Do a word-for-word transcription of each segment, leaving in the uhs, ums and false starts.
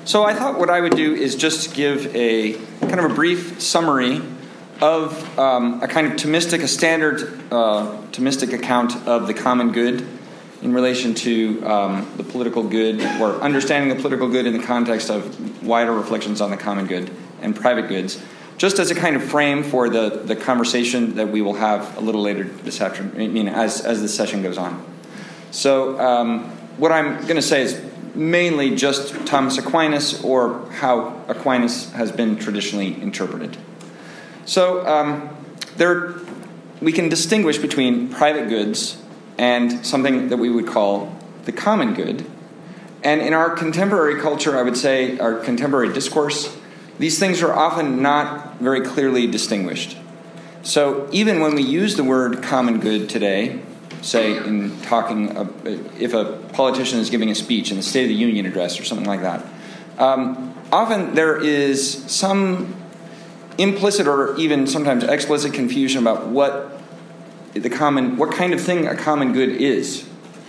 So I thought what I would do is just give a kind of a brief summary of um, a kind of Thomistic, a standard uh, Thomistic account of the common good in relation to um, the political good, or understanding the political good in the context of wider reflections on the common good and private goods, just as a kind of frame for the, the conversation that we will have a little later this afternoon, I mean, as, as the session goes on. So um, what I'm going to say is mainly just Thomas Aquinas, or how Aquinas has been traditionally interpreted. So um, there, we can distinguish between private goods and something that we would call the common good. And in our contemporary culture, I would say, our contemporary discourse, these things are often not very clearly distinguished. So even when we use the word common good today, say in talking, uh, if a politician is giving a speech in the State of the Union address or something like that, um, often there is some implicit or even sometimes explicit confusion about what the common, what kind of thing a common good is.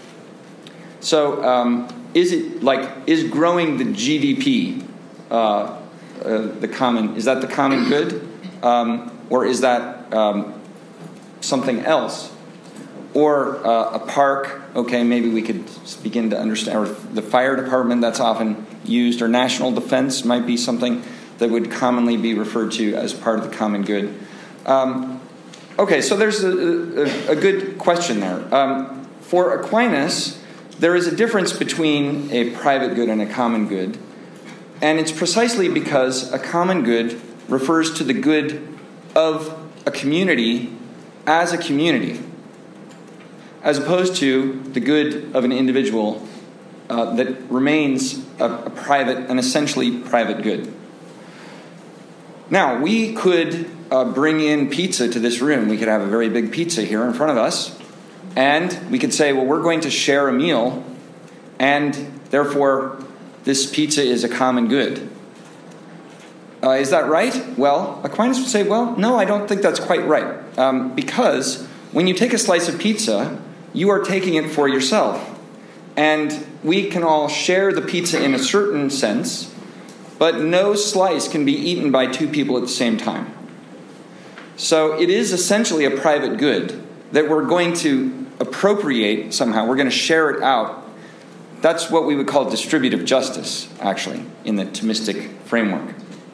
So, um, is it like is growing the G D P uh, uh, the common? Is that the common good, um, or is that um, something else? Or uh, a park? Okay, maybe we could begin to understand. Or the fire department, that's often used, or national defense might be something that would commonly be referred to as part of the common good. Um, okay, so there's a, a, a good question there. Um, for Aquinas, there is a difference between a private good and a common good, and it's precisely because a common good refers to the good of a community as a community, as opposed to the good of an individual uh, that remains a, a private, an essentially private good. Now, we could uh, bring in pizza to this room. We could have a very big pizza here in front of us. And we could say, well, we're going to share a meal, and therefore this pizza is a common good. Uh, is that right? Well, Aquinas would say, well, no, I don't think that's quite right. Um, because when you take a slice of pizza, you are taking it for yourself. And we can all share the pizza in a certain sense, but no slice can be eaten by two people at the same time. So it is essentially a private good that we're going to appropriate somehow. We're going to share it out. That's what we would call distributive justice, actually, in the Thomistic framework.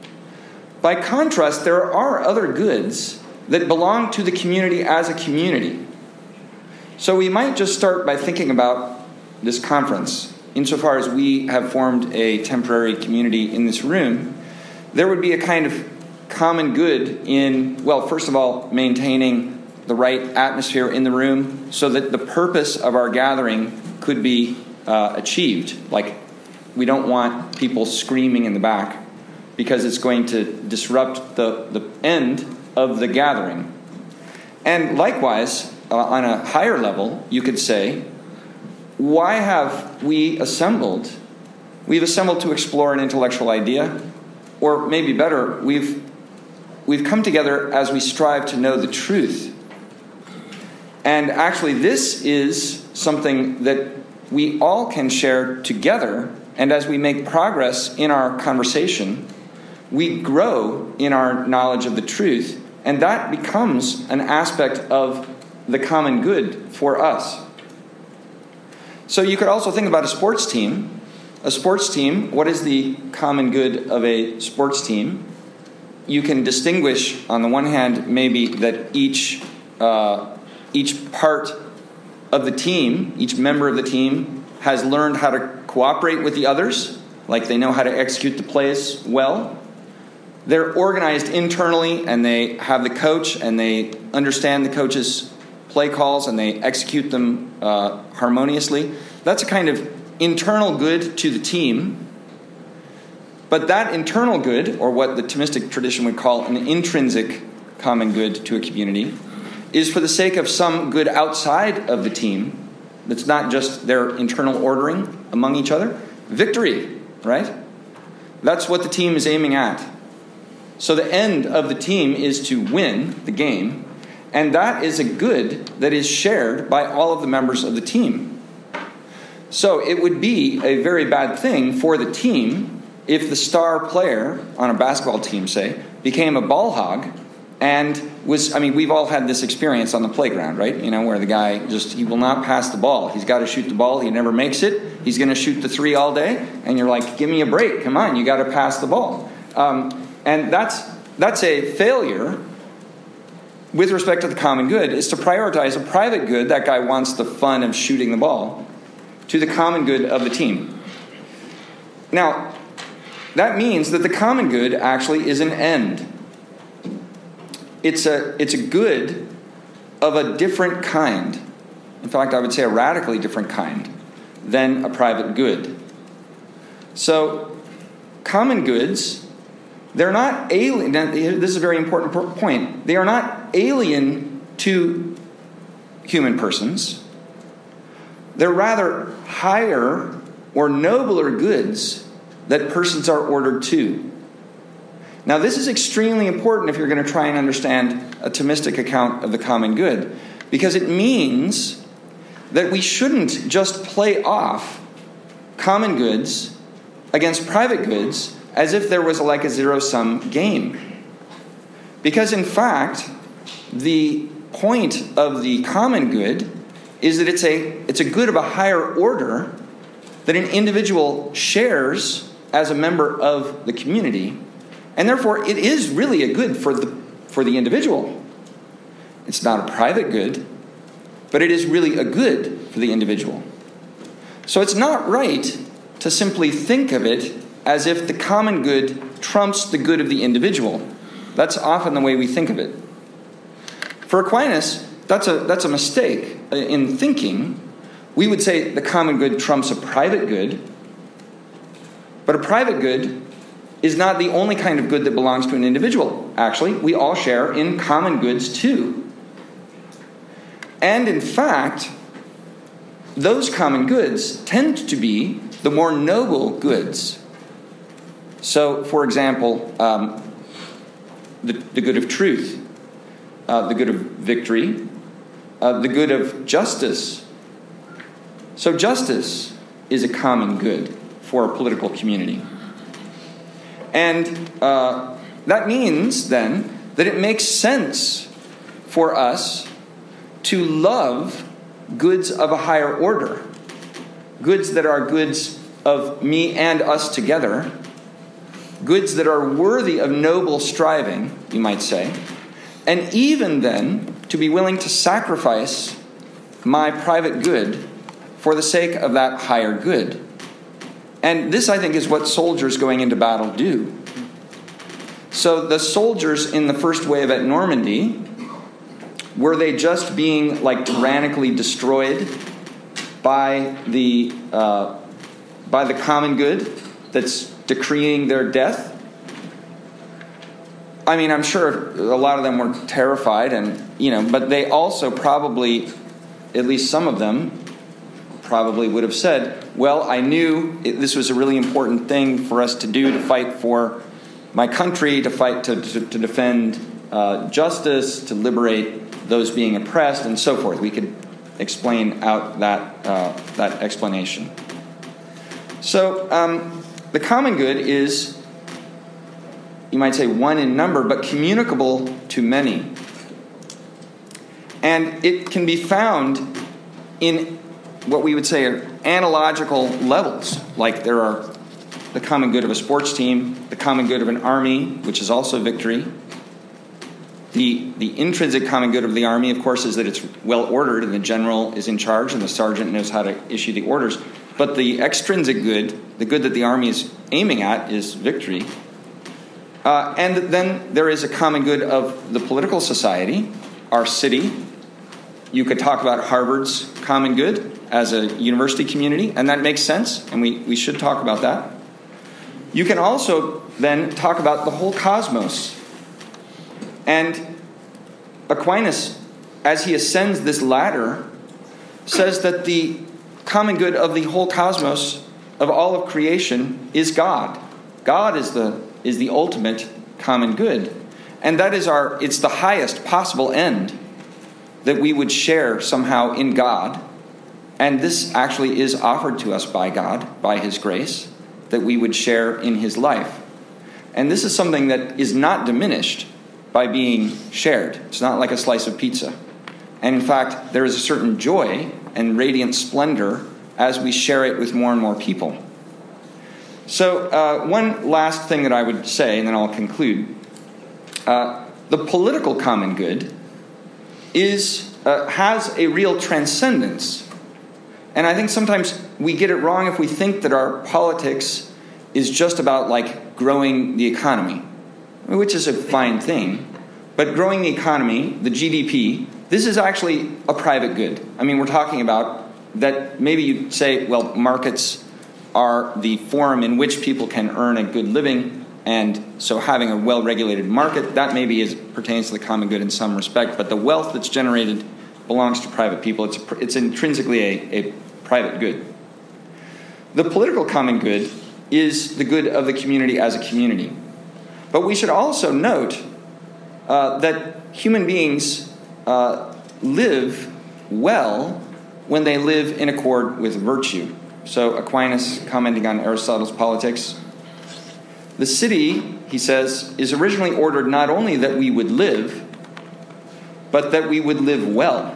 By contrast, there are other goods that belong to the community as a community. So we might just start by thinking about this conference. Insofar as we have formed a temporary community in this room, there would be a kind of common good in, well, first of all, maintaining the right atmosphere in the room so that the purpose of our gathering could be uh, achieved. Like, we don't want people screaming in the back because it's going to disrupt the, the end of the gathering. And likewise, uh, on a higher level, you could say, why have we assembled? We've assembled to explore an intellectual idea, or maybe better, we've we've come together as we strive to know the truth. And actually, this is something that we all can share together, and as we make progress in our conversation, we grow in our knowledge of the truth, and that becomes an aspect of the common good for us. So you could also think about a sports team. A sports team, what is the common good of a sports team? You can distinguish, on the one hand, maybe that each uh, each part of the team, each member of the team, has learned how to cooperate with the others, like they know how to execute the plays well. They're organized internally, and they have the coach, and they understand the coach's play calls, and they execute them uh, harmoniously. That's a kind of internal good to the team. But that internal good, or what the Thomistic tradition would call an intrinsic common good to a community, is for the sake of some good outside of the team. That's not just their internal ordering among each other. Victory, right? That's what the team is aiming at. So the end of the team is to win the game, and that is a good that is shared by all of the members of the team. So it would be a very bad thing for the team if the star player on a basketball team, say, became a ball hog and was, I mean, we've all had this experience on the playground, right? You know, where the guy just, he will not pass the ball. He's got to shoot the ball. He never makes it. He's going to shoot the three all day. And you're like, give me a break. Come on, you got to pass the ball. Um, and that's that's a failure with respect to the common good, is to prioritize a private good. That guy wants the fun of shooting the ball, to the common good of the team. Now, that means that the common good actually is an end. It's a, it's a good of a different kind. In fact, I would say a radically different kind than a private good. So, common goods, they're not alien. This is a very important point. They are not alien to human persons. They're rather higher or nobler goods that persons are ordered to. Now, this is extremely important if you're going to try and understand a Thomistic account of the common good, because it means that we shouldn't just play off common goods against private goods as if there was a, like a zero-sum game. Because, in fact, the point of the common good is that it's a, it's a good of a higher order that an individual shares as a member of the community. And therefore, it is really a good for the for the individual. It's not a private good, but it is really a good for the individual. So it's not right to simply think of it as if the common good trumps the good of the individual. That's often the way we think of it. For Aquinas, that's a that's a mistake in thinking. We would say the common good trumps a private good, but a private good is not the only kind of good that belongs to an individual. Actually, we all share in common goods too. And in fact, those common goods tend to be the more noble goods. So, for example, um, the, the good of truth, uh, the good of victory, uh, the good of justice. So justice is a common good for a political community. And uh, that means, then, that it makes sense for us to love goods of a higher order, goods that are goods of me and us together, goods that are worthy of noble striving, you might say, and even then to be willing to sacrifice my private good for the sake of that higher good. And this, I think, is what soldiers going into battle do. So the soldiers in the first wave at Normandy, were they just being like tyrannically destroyed by the uh, by the common good that's decreeing their death? I mean, I'm sure a lot of them were terrified, and you know, but they also probably, at least some of them, probably would have said, well, I knew it, this was a really important thing for us to do, to fight for my country, to fight to, to, to defend uh, justice, to liberate those being oppressed, and so forth. We could explain out that uh, that explanation. So um, the common good is, you might say, one in number, but communicable to many. And it can be found in what we would say are analogical levels. Like there are the common good of a sports team, the common good of an army, which is also victory. The, the intrinsic common good of the army, of course, is that it's well ordered and the general is in charge and the sergeant knows how to issue the orders. But the extrinsic good, the good that the army is aiming at, is victory. Uh, and then there is a common good of the political society, our city. You could talk about Harvard's common good as a university community, and that makes sense, and we, we should talk about that. You can also then talk about the whole cosmos. And Aquinas, as he ascends this ladder, says that the common good of the whole cosmos, of all of creation, is God. God is the is the ultimate common good. And that is our, it's the highest possible end, that we would share somehow in God. And this actually is offered to us by God, by His grace. that we would share in his life. And this is something that is not diminished by being shared. It's not like a slice of pizza. And in fact, there is a certain joy and radiant splendor as we share it with more and more people. So uh, one last thing that I would say, and then I'll conclude. Uh, the political common good is uh, has a real transcendence. And I think sometimes we get it wrong if we think that our politics is just about like growing the economy, which is a fine thing. But growing the economy, the G D P, this is actually a private good. I mean, we're talking about that maybe you say, well, markets are the forum in which people can earn a good living, and so having a well-regulated market, that maybe is, pertains to the common good in some respect, but the wealth that's generated belongs to private people. It's, a, it's intrinsically a, a private good. The political common good is the good of the community as a community. But we should also note uh, that human beings uh, live well when they live in accord with virtue. So Aquinas, commenting on Aristotle's Politics, the city, he says, is originally ordered not only that we would live, but that we would live well,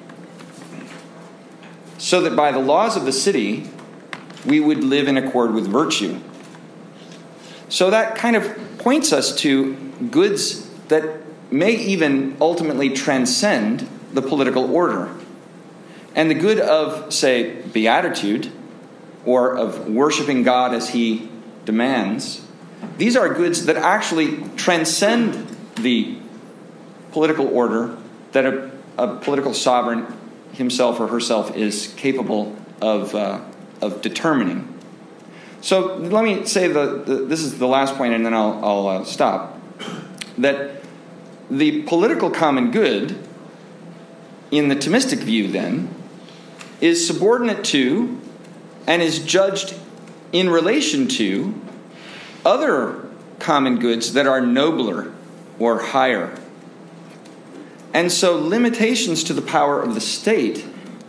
so that by the laws of the city, we would live in accord with virtue. So that kind of points us to goods that may even ultimately transcend the political order. And the good of, say, beatitude, or of worshiping God as he demands, these are goods that actually transcend the political order that a, a political sovereign himself or herself is capable of uh, of determining. So let me say the, the this is the last point, and then I'll, I'll uh, stop. That the political common good, in the Thomistic view, then, is subordinate to and is judged in relation to other common goods that are nobler or higher. And so limitations to the power of the state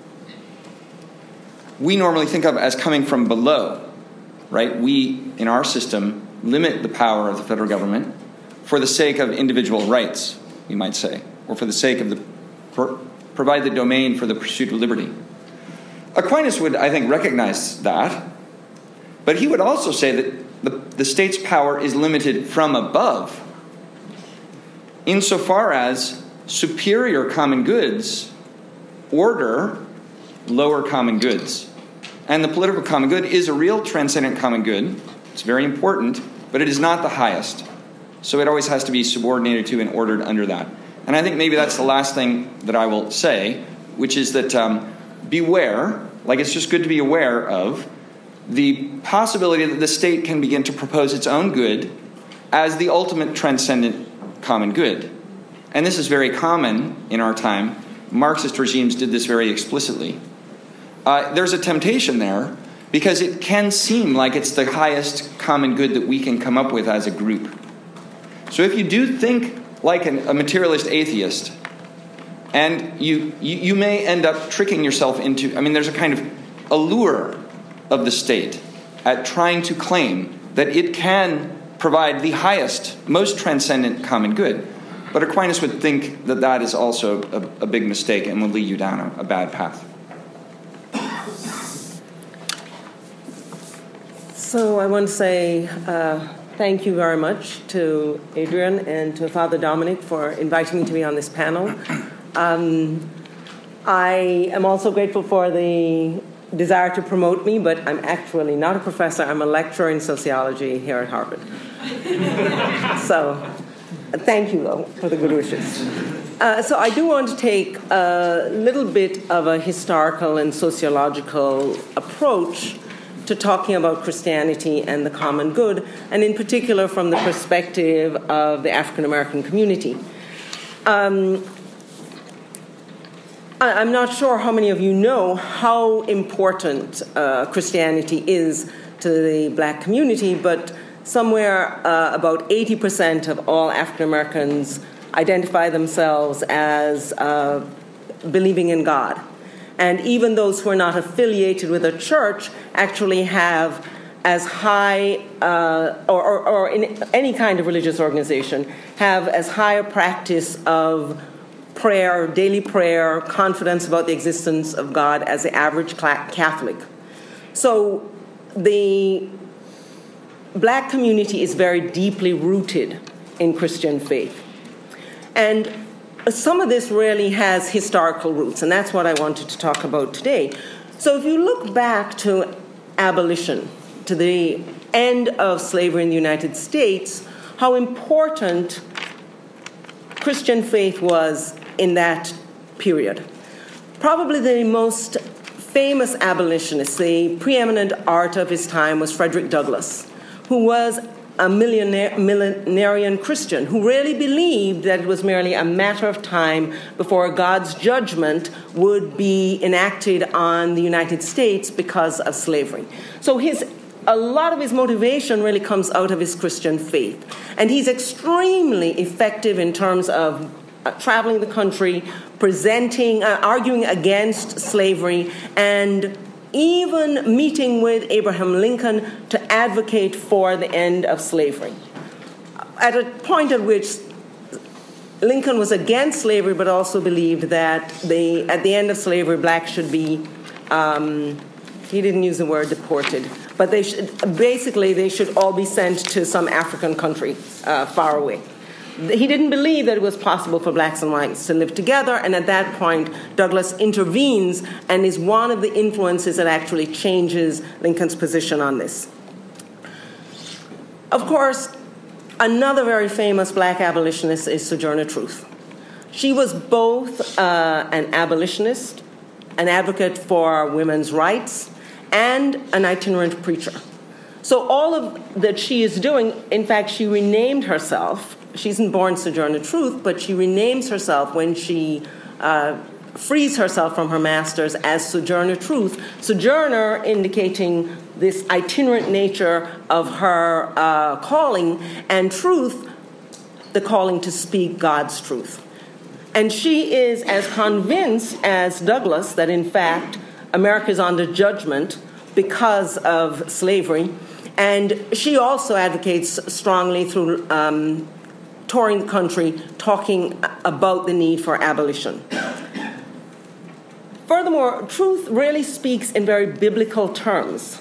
we normally think of as coming from below, right? We, in our system, limit the power of the federal government for the sake of individual rights, we might say, or for the sake of the, for, provide the domain for the pursuit of liberty. Aquinas would, I think, recognize that, but he would also say that the, the state's power is limited from above, insofar as superior common goods order lower common goods. And the political common good is a real transcendent common good. It's very important, but it is not the highest. So it always has to be subordinated to and ordered under that. And I think maybe that's the last thing that I will say, which is that um, beware, like it's just good to be aware of, the possibility that the state can begin to propose its own good as the ultimate transcendent common good. And this is very common in our time. Marxist regimes did this very explicitly. Uh, there's a temptation there because it can seem like it's the highest common good that we can come up with as a group. So if you do think like an, a materialist atheist, and you, you you may end up tricking yourself into, I mean, there's a kind of allure of the state at trying to claim that it can provide the highest, most transcendent common good. But Aquinas would think that that is also a, a big mistake and will lead you down a, a bad path. So I want to say uh, thank you very much to Adrian and to Father Dominic for inviting me to be on this panel. Um, I am also grateful for the desire to promote me, but I'm actually not a professor. I'm a lecturer in sociology here at Harvard. So thank you, though, for the good wishes. Uh, so I do want to take a little bit of a historical and sociological approach to talking about Christianity and the common good, and in particular from the perspective of the African American community. Um, I'm not sure how many of you know how important uh, Christianity is to the black community, but somewhere uh, about eighty percent of all African Americans identify themselves as uh, believing in God. And even those who are not affiliated with a church actually have as high, uh, or, or, or in any kind of religious organization, have as high a practice of prayer, daily prayer, confidence about the existence of God as the average Catholic. So the black community is very deeply rooted in Christian faith. And some of this really has historical roots, and that's what I wanted to talk about today. So if you look back to abolition, to the end of slavery in the United States, how important Christian faith was in that period. Probably the most famous abolitionist, the preeminent orator of his time, was Frederick Douglass, who was a millionaire, millenarian Christian who really believed that it was merely a matter of time before God's judgment would be enacted on the United States because of slavery. So his a lot of his motivation really comes out of his Christian faith. And he's extremely effective in terms of uh, traveling the country, presenting, uh, arguing against slavery, and even meeting with Abraham Lincoln to advocate for the end of slavery. At a point at which Lincoln was against slavery, but also believed that the, at the end of slavery, blacks should be, um, he didn't use the word deported, but they should, basically they should all be sent to some African country uh, far away. He didn't believe that it was possible for blacks and whites to live together, and at that point, Douglass intervenes and is one of the influences that actually changes Lincoln's position on this. Of course, another very famous black abolitionist is Sojourner Truth. She was both uh, an abolitionist, an advocate for women's rights, and an itinerant preacher. So all of that she is doing, in fact, she renamed herself. She isn't born Sojourner Truth, but she renames herself when she uh, frees herself from her masters as Sojourner Truth. Sojourner indicating this itinerant nature of her uh, calling, and truth, the calling to speak God's truth. And she is as convinced as Douglass that, in fact, America is under judgment because of slavery. And she also advocates strongly through um, touring the country, talking about the need for abolition. Furthermore, Truth really speaks in very biblical terms.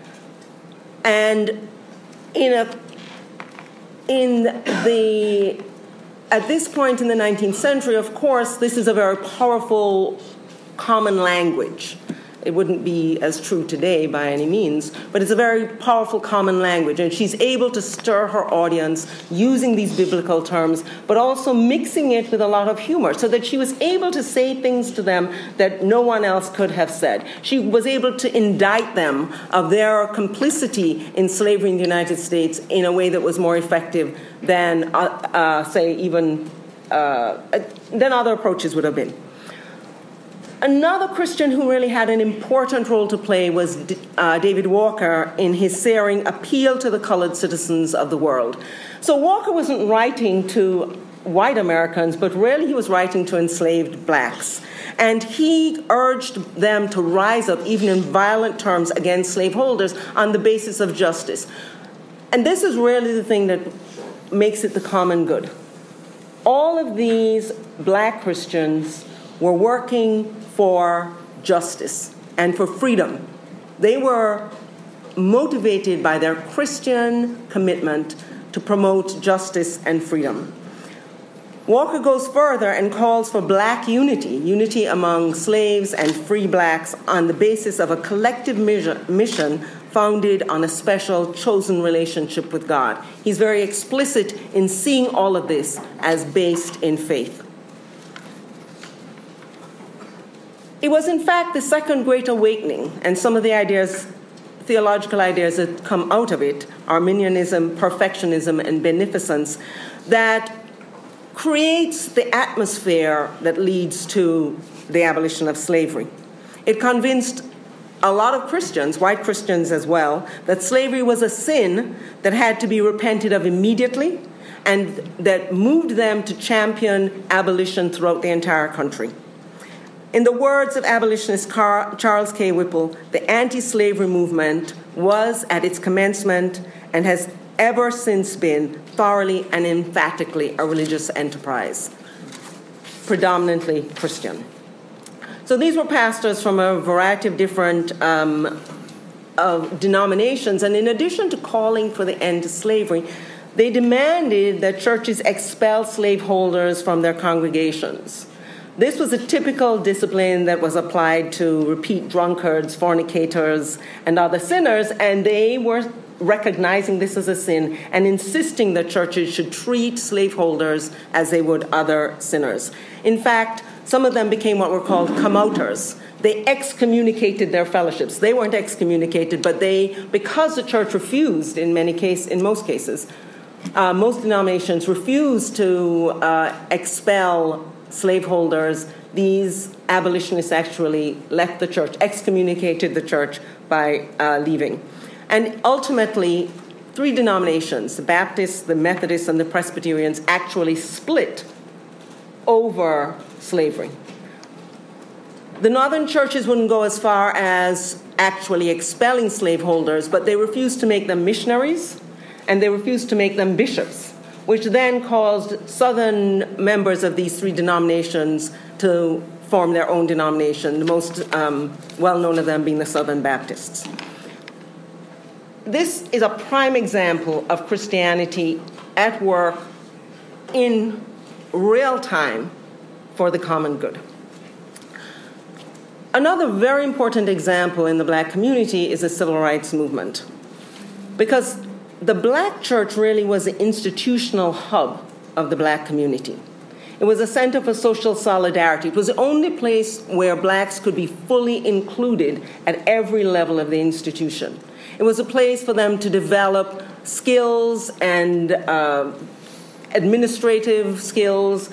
And in a, in the, at this point in the nineteenth century, of course, this is a very powerful common language. It wouldn't be as true today by any means, but it's a very powerful common language, and she's able to stir her audience using these biblical terms, but also mixing it with a lot of humor, so that she was able to say things to them that no one else could have said. She was able to indict them of their complicity in slavery in the United States in a way that was more effective than, uh, uh, say, even uh, than other approaches would have been. Another Christian who really had an important role to play was uh, David Walker in his searing Appeal to the Colored Citizens of the World. So Walker wasn't writing to white Americans, but really he was writing to enslaved blacks. And he urged them to rise up, even in violent terms, against slaveholders on the basis of justice. And this is really the thing that makes it the common good. All of these black Christians were working for justice and for freedom. They were motivated by their Christian commitment to promote justice and freedom. Walker goes further and calls for black unity, unity among slaves and free blacks on the basis of a collective mission founded on a special chosen relationship with God. He's very explicit in seeing all of this as based in faith. It was, in fact, the Second Great Awakening, and some of the ideas, theological ideas that come out of it, Arminianism, perfectionism, and beneficence, that creates the atmosphere that leads to the abolition of slavery. It convinced a lot of Christians, white Christians as well, that slavery was a sin that had to be repented of immediately, and that moved them to champion abolition throughout the entire country. In the words of abolitionist Car- Charles K. Whipple, the anti-slavery movement was at its commencement and has ever since been thoroughly and emphatically a religious enterprise, predominantly Christian. So these were pastors from a variety of different um, of denominations, and in addition to calling for the end of slavery, they demanded that churches expel slaveholders from their congregations. This was a typical discipline that was applied to repeat drunkards, fornicators, and other sinners, and they were recognizing this as a sin and insisting that churches should treat slaveholders as they would other sinners. In fact, some of them became what were called come-outers. They excommunicated their fellowships. They weren't excommunicated, but they, because the church refused in many cases, in most cases, uh, most denominations refused to uh, expel slaveholders, these abolitionists actually left the church, excommunicated the church by uh, leaving. And ultimately, three denominations, the Baptists, the Methodists, and the Presbyterians, actually split over slavery. The northern churches wouldn't go as far as actually expelling slaveholders, but they refused to make them missionaries, and they refused to make them bishops, which then caused southern members of these three denominations to form their own denomination, the most um, well-known of them being the Southern Baptists. This is a prime example of Christianity at work in real time for the common good. Another very important example in the black community is the civil rights movement, because the black church really was the institutional hub of the black community. It was a center for social solidarity. It was the only place where blacks could be fully included at every level of the institution. It was a place for them to develop skills and uh, administrative skills,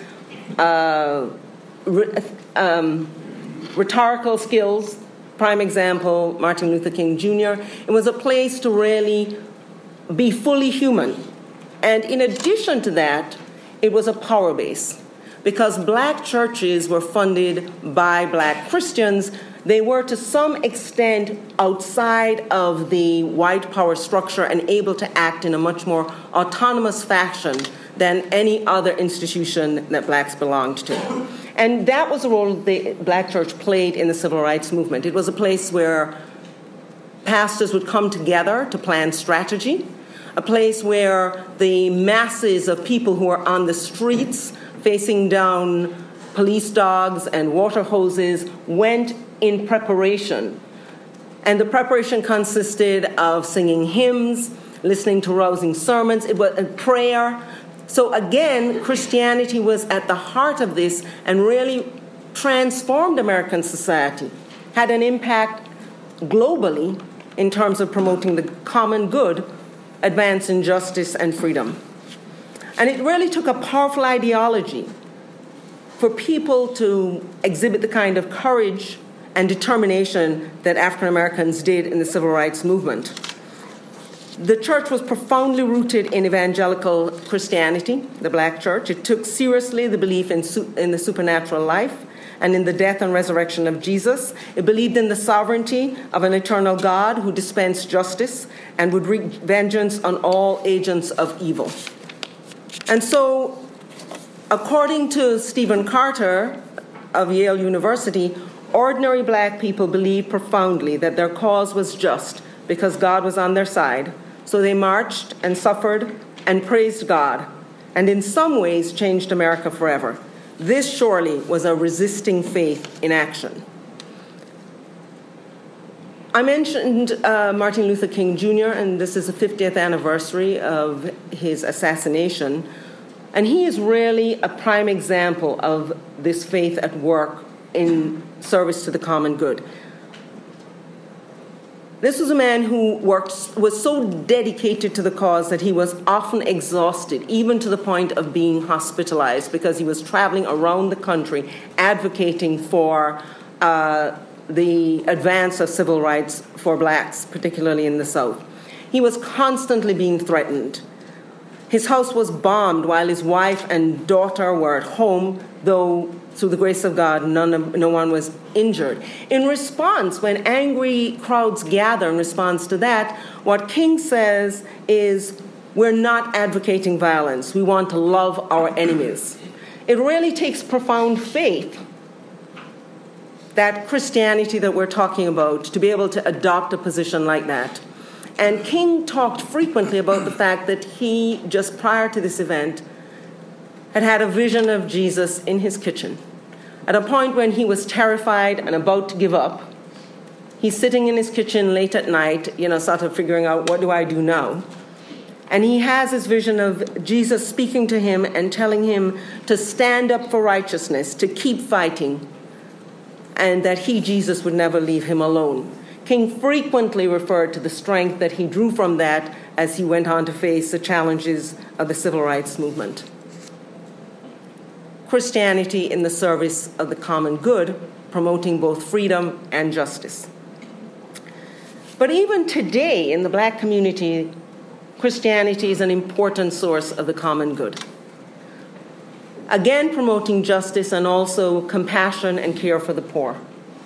uh, re- um, rhetorical skills. Prime example, Martin Luther King Junior It was a place to really be fully human. And in addition to that, it was a power base. Because black churches were funded by black Christians, they were to some extent outside of the white power structure and able to act in a much more autonomous fashion than any other institution that blacks belonged to. And that was the role the black church played in the civil rights movement. It was a place where pastors would come together to plan strategy, a place where the masses of people who are on the streets facing down police dogs and water hoses went in preparation. And the preparation consisted of singing hymns, listening to rousing sermons, it was a prayer. So again, Christianity was at the heart of this and really transformed American society, had an impact globally in terms of promoting the common good, advancing justice and freedom. And it really took a powerful ideology for people to exhibit the kind of courage and determination that African Americans did in the civil rights movement. The church was profoundly rooted in evangelical Christianity, the black church. It took seriously the belief in, su- in the supernatural life and in the death and resurrection of Jesus. It believed in the sovereignty of an eternal God who dispensed justice and would wreak vengeance on all agents of evil. And so, according to Stephen Carter of Yale University, ordinary black people believed profoundly that their cause was just because God was on their side. So they marched and suffered and praised God, and in some ways changed America forever. This surely was a resisting faith in action. I mentioned uh, Martin Luther King Junior, and this is the fiftieth anniversary of his assassination. And he is really a prime example of this faith at work in service to the common good. This was a man who worked, was so dedicated to the cause that he was often exhausted, even to the point of being hospitalized, because he was traveling around the country advocating for uh, the advance of civil rights for blacks, particularly in the South. He was constantly being threatened. His house was bombed while his wife and daughter were at home, though through the grace of God, none, no one was injured. In response, when angry crowds gather in response to that, what King says is, we're not advocating violence. We want to love our enemies. It really takes profound faith, that Christianity that we're talking about, to be able to adopt a position like that. And King talked frequently about the fact that he, just prior to this event, had had a vision of Jesus in his kitchen. At a point when he was terrified and about to give up, he's sitting in his kitchen late at night, you know, sort of figuring out, what do I do now? And he has this vision of Jesus speaking to him and telling him to stand up for righteousness, to keep fighting, and that he, Jesus, would never leave him alone. King frequently referred to the strength that he drew from that as he went on to face the challenges of the civil rights movement. Christianity in the service of the common good, promoting both freedom and justice. But even today in the Black community, Christianity is an important source of the common good. Again, promoting justice and also compassion and care for the poor.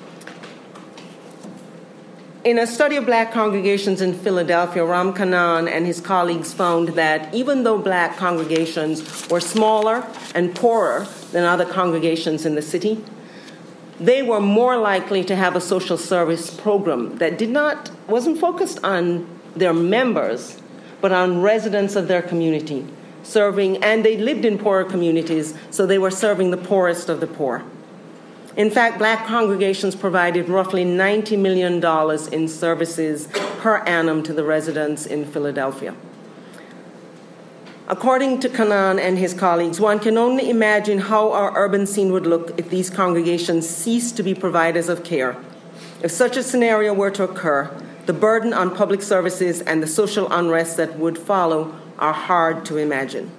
In a study of Black congregations in Philadelphia, Ram Kannan and his colleagues found that even though Black congregations were smaller and poorer than other congregations in the city, they were more likely to have a social service program that did not, wasn't focused on their members, but on residents of their community, serving, and they lived in poorer communities, so they were serving the poorest of the poor. In fact, Black congregations provided roughly ninety million dollars in services per annum to the residents in Philadelphia. According to Kannan and his colleagues, one can only imagine how our urban scene would look if these congregations ceased to be providers of care. If such a scenario were to occur, the burden on public services and the social unrest that would follow are hard to imagine.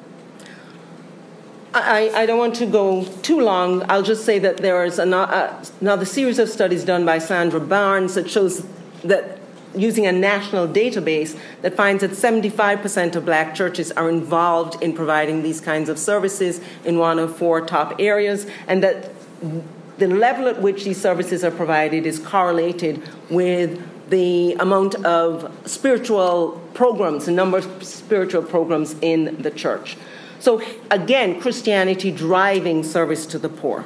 I, I don't want to go too long. I'll just say that there is an, uh, another series of studies done by Sandra Barnes that shows that using a national database that finds that seventy-five percent of Black churches are involved in providing these kinds of services in one of four top areas, and that the level at which these services are provided is correlated with the amount of spiritual programs, the number of spiritual programs in the church. So again, Christianity driving service to the poor.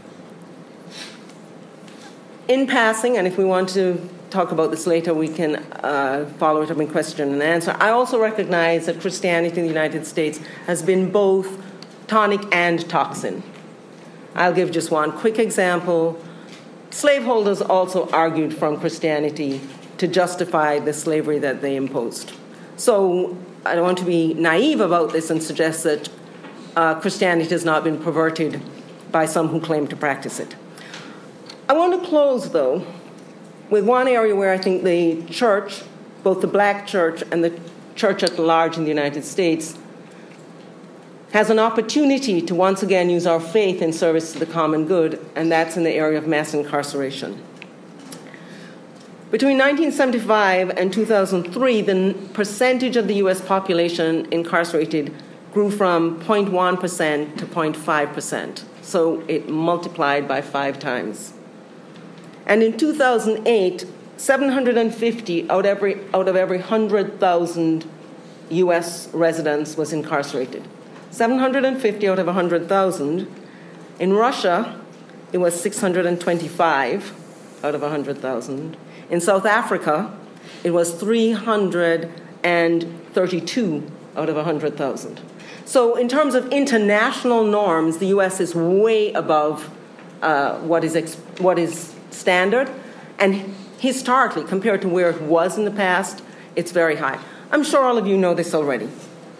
In passing, and if we want to talk about this later, we can uh, follow it up in question and answer. I also recognize that Christianity in the United States has been both tonic and toxin. I'll give just one quick example. Slaveholders also argued from Christianity to justify the slavery that they imposed. So I don't want to be naive about this and suggest that uh, Christianity has not been perverted by some who claim to practice it. I want to close, though, with one area where I think the church, both the Black church and the church at large in the United States, has an opportunity to once again use our faith in service to the common good, and that's in the area of mass incarceration. Between nineteen seventy-five and two thousand three, the percentage of the U S population incarcerated grew from zero point one percent to zero point five percent. So it multiplied by five times. And in two thousand eight, seven hundred fifty out, every, out of every one hundred thousand U S residents was incarcerated. seven hundred fifty out of one hundred thousand. In Russia, it was six hundred twenty-five out of one hundred thousand. In South Africa, it was three hundred thirty-two out of one hundred thousand. So in terms of international norms, the U S is way above uh, what is ex- what is standard. And historically, compared to where it was in the past, it's very high. I'm sure all of you know this already.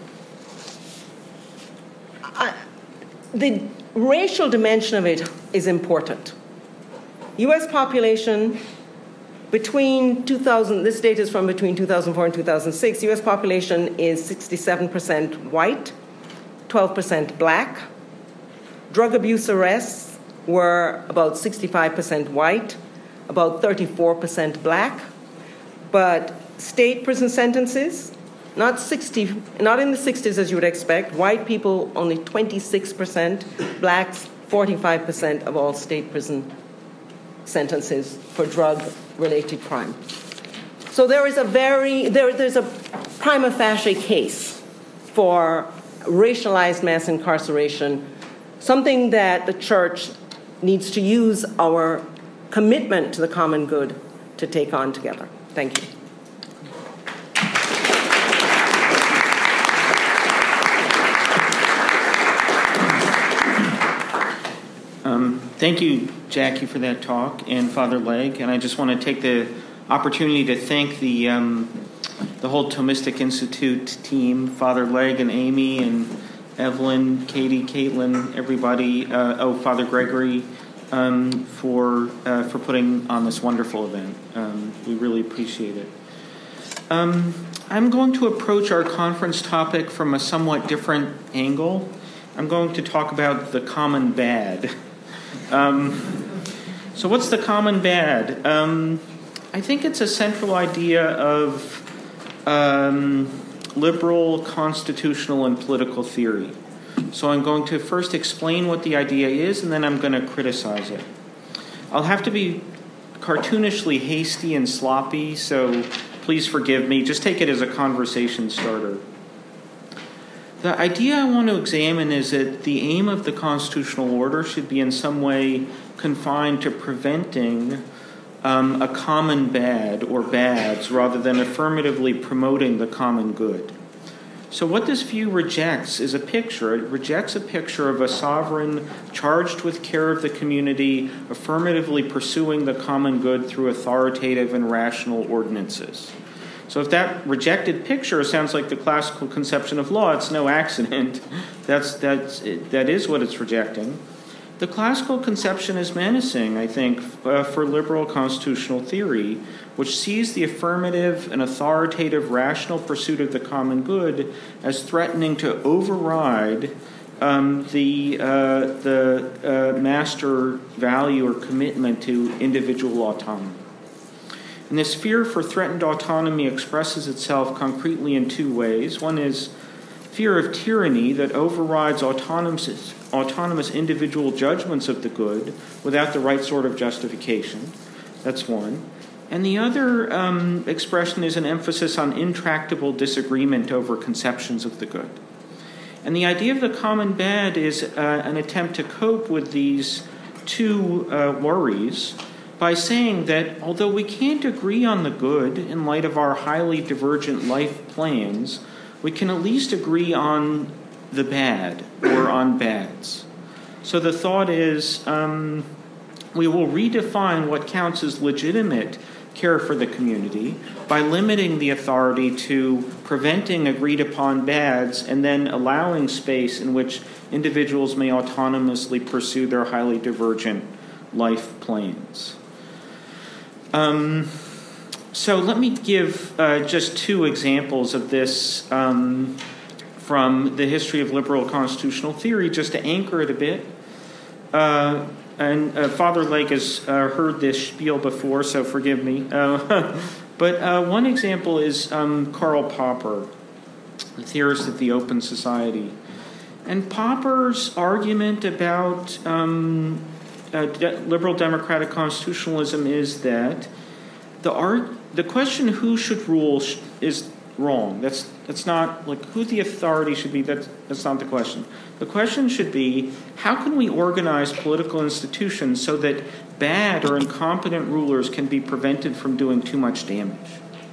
I, the racial dimension of it is important. U S population between two thousand, this data is from between two thousand four and two thousand six, U S population is sixty-seven percent white, twelve percent Black. Drug abuse arrests were about sixty-five percent white, about thirty-four percent Black. But state prison sentences, not sixty, not in the sixties as you would expect. White people only twenty-six percent, Blacks forty-five percent of all state prison sentences for drug-related crime. So there is a very, there, there's a prima facie case for racialized mass incarceration, something that the church needs to use our commitment to the common good to take on together. Thank you. Um, thank you, Jackie, for that talk, and Father Legg. And I just want to take the opportunity to thank the um, the whole Thomistic Institute team, Father Legg and Amy and Evelyn, Katie, Caitlin, everybody. Uh, oh, Father Gregory, um, for uh, for putting on this wonderful event. Um, we really appreciate it. Um, I'm going to approach our conference topic from a somewhat different angle. I'm going to talk about the common bad. Um, so what's the common bad? Um, I think it's a central idea of um, liberal constitutional and political theory. So I'm going to first explain what the idea is, and then I'm going to criticize it. I'll have to be cartoonishly hasty and sloppy, so please forgive me. Just take it as a conversation starter. The idea I want to examine is that the aim of the constitutional order should be in some way confined to preventing um, a common bad or bads rather than affirmatively promoting the common good. So what this view rejects is a picture. It rejects a picture of a sovereign charged with care of the community, affirmatively pursuing the common good through authoritative and rational ordinances. So if that rejected picture sounds like the classical conception of law, it's no accident. That's, that's, that is what it's rejecting. The classical conception is menacing, I think, uh, for liberal constitutional theory, which sees the affirmative and authoritative rational pursuit of the common good as threatening to override um, the, uh, the uh, master value or commitment to individual autonomy. And this fear for threatened autonomy expresses itself concretely in two ways. One is fear of tyranny that overrides autonomous, autonomous individual judgments of the good without the right sort of justification. That's one. And the other um, expression is an emphasis on intractable disagreement over conceptions of the good. And the idea of the common bad is uh, an attempt to cope with these two uh, worries by saying that although we can't agree on the good in light of our highly divergent life plans, we can at least agree on the bad or on bads. So the thought is um, we will redefine what counts as legitimate care for the community by limiting the authority to preventing agreed upon bads and then allowing space in which individuals may autonomously pursue their highly divergent life plans. Um, so let me give uh, just two examples of this um, from the history of liberal constitutional theory, just to anchor it a bit. Uh, and uh, Father Legg has uh, heard this spiel before, so forgive me. Uh, but uh, one example is um, Karl Popper, the theorist of the Open Society. And Popper's argument about um, Uh, de- liberal democratic constitutionalism is that the art, the question who should rule sh- is wrong. That's that's not like who the authority should be. That's that's not the question. The question should be how can we organize political institutions so that bad or incompetent rulers can be prevented from doing too much damage.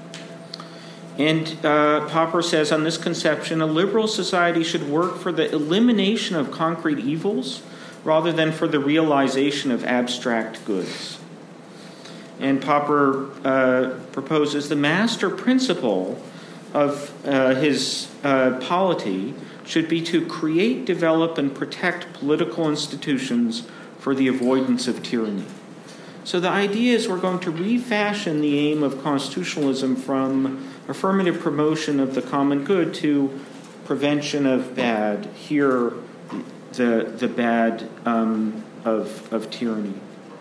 And uh, Popper says on this conception, a liberal society should work for the elimination of concrete evils rather than for the realization of abstract goods. And Popper uh, proposes the master principle of uh, his uh, polity should be to create, develop, and protect political institutions for the avoidance of tyranny. So the idea is we're going to refashion the aim of constitutionalism from affirmative promotion of the common good to prevention of bad, here the the bad um, of of tyranny.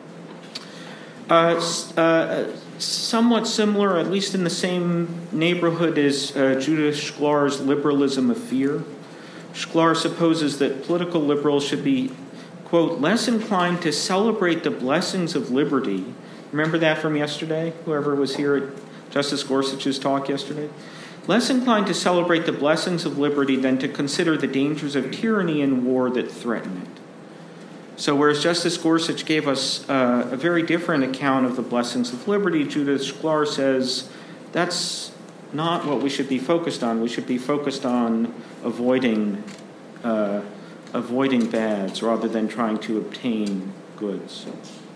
Uh, uh, somewhat similar, at least in the same neighborhood, is uh, Judith Shklar's liberalism of fear. Shklar supposes that political liberals should be quote, less inclined to celebrate the blessings of liberty. Remember that from yesterday? Whoever was here at Justice Gorsuch's talk yesterday? Less inclined to celebrate the blessings of liberty than to consider the dangers of tyranny and war that threaten it. So whereas Justice Gorsuch gave us uh, a very different account of the blessings of liberty, Judith Shklar says that's not what we should be focused on. We should be focused on avoiding uh, avoiding bads rather than trying to obtain goods.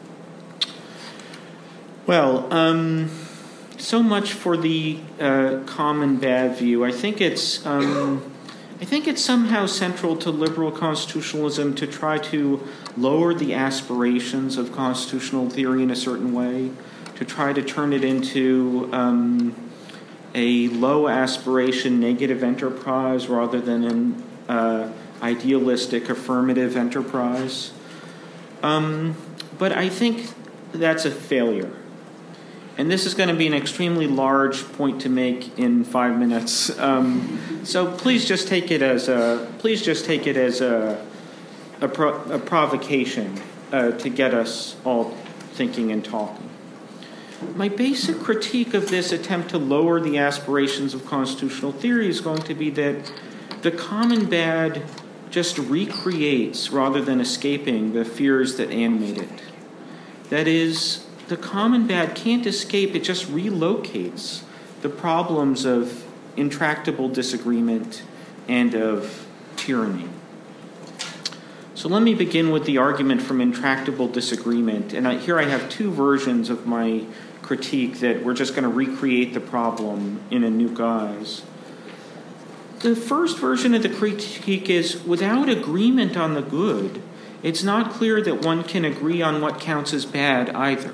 Well, um, so much for the uh, common bad view. I think it's um, I think it's somehow central to liberal constitutionalism to try to lower the aspirations of constitutional theory in a certain way, to try to turn it into um, a low aspiration negative enterprise rather than an uh, idealistic affirmative enterprise. Um, but I think that's a failure. And this is going to be an extremely large point to make in five minutes. Um, so please just take it as a please just take it as a a, pro, a provocation uh, to get us all thinking and talking. My basic critique of this attempt to lower the aspirations of constitutional theory is going to be that the common bad just recreates rather than escaping the fears that animate it. That is, the common bad can't escape, it just relocates the problems of intractable disagreement and of tyranny. So let me begin with the argument from intractable disagreement. And I, here I have two versions of my critique that we're just going to recreate the problem in a new guise. The first version of the critique is, without agreement on the good, it's not clear that one can agree on what counts as bad either.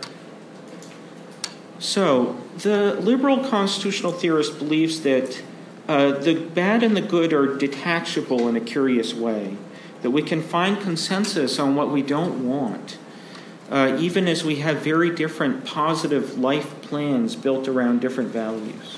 So, the liberal constitutional theorist believes that uh, the bad and the good are detachable in a curious way, that we can find consensus on what we don't want, uh, even as we have very different positive life plans built around different values.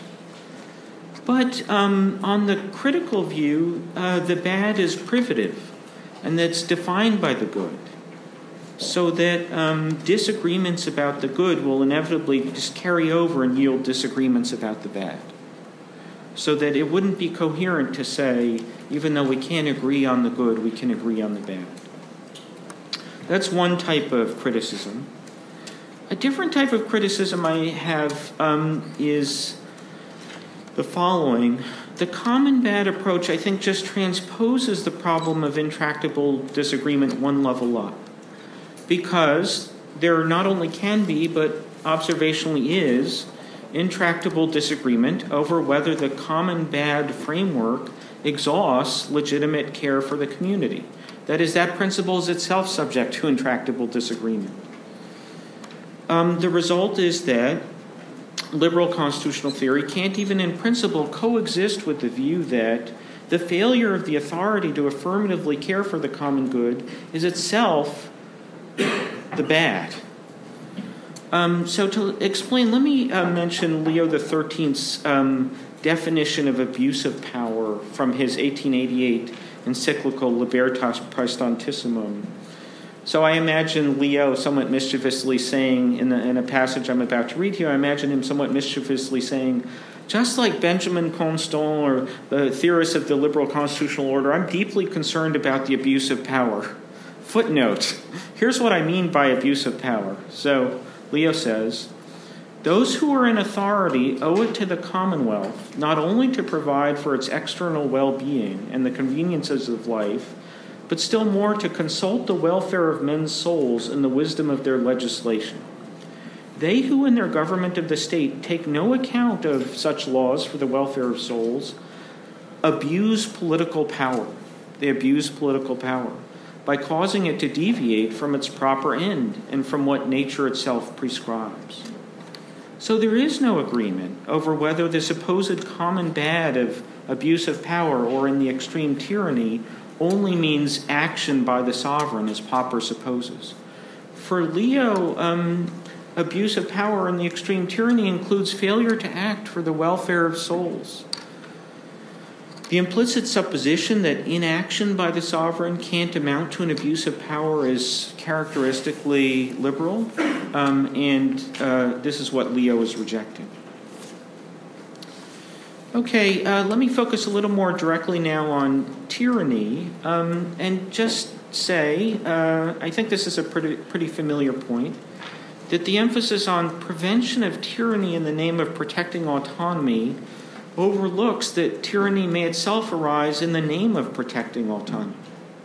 But um, on the critical view, uh, the bad is privative, and that's defined by the good, so that um, disagreements about the good will inevitably just carry over and yield disagreements about the bad. So that it wouldn't be coherent to say, even though we can't agree on the good, we can agree on the bad. That's one type of criticism. A different type of criticism I have um, is the following. The common bad approach, I think, just transposes the problem of intractable disagreement one level up. Because there not only can be, but observationally is, intractable disagreement over whether the common bad framework exhausts legitimate care for the community. That is, that principle is itself subject to intractable disagreement. Um, the result is that liberal constitutional theory can't even in principle coexist with the view that the failure of the authority to affirmatively care for the common good is itself the bad. Um, so to explain, let me uh, mention Leo the thirteenth's um, definition of abuse of power from his eighteen eighty-eight encyclical Libertas Praestantissimum. So I imagine Leo somewhat mischievously saying, in, the, in a passage I'm about to read here, I imagine him somewhat mischievously saying, just like Benjamin Constant or the theorists of the liberal constitutional order, I'm deeply concerned about the abuse of power. Footnote, here's what I mean by abuse of power. So Leo says, those who are in authority owe it to the Commonwealth not only to provide for its external well-being and the conveniences of life, but still more to consult the welfare of men's souls in the wisdom of their legislation. They who in their government of the state take no account of such laws for the welfare of souls abuse political power. They abuse political power by causing it to deviate from its proper end and from what nature itself prescribes. So there is no agreement over whether the supposed common bad of abuse of power or in the extreme tyranny only means action by the sovereign, as Popper supposes. For Leo, um, abuse of power in the extreme tyranny includes failure to act for the welfare of souls. The implicit supposition that inaction by the sovereign can't amount to an abuse of power is characteristically liberal, um, and uh, this is what Leo is rejecting. Okay, uh, let me focus a little more directly now on tyranny, um, and just say, uh, I think this is a pretty, pretty familiar point, that the emphasis on prevention of tyranny in the name of protecting autonomy overlooks that tyranny may itself arise in the name of protecting autonomy.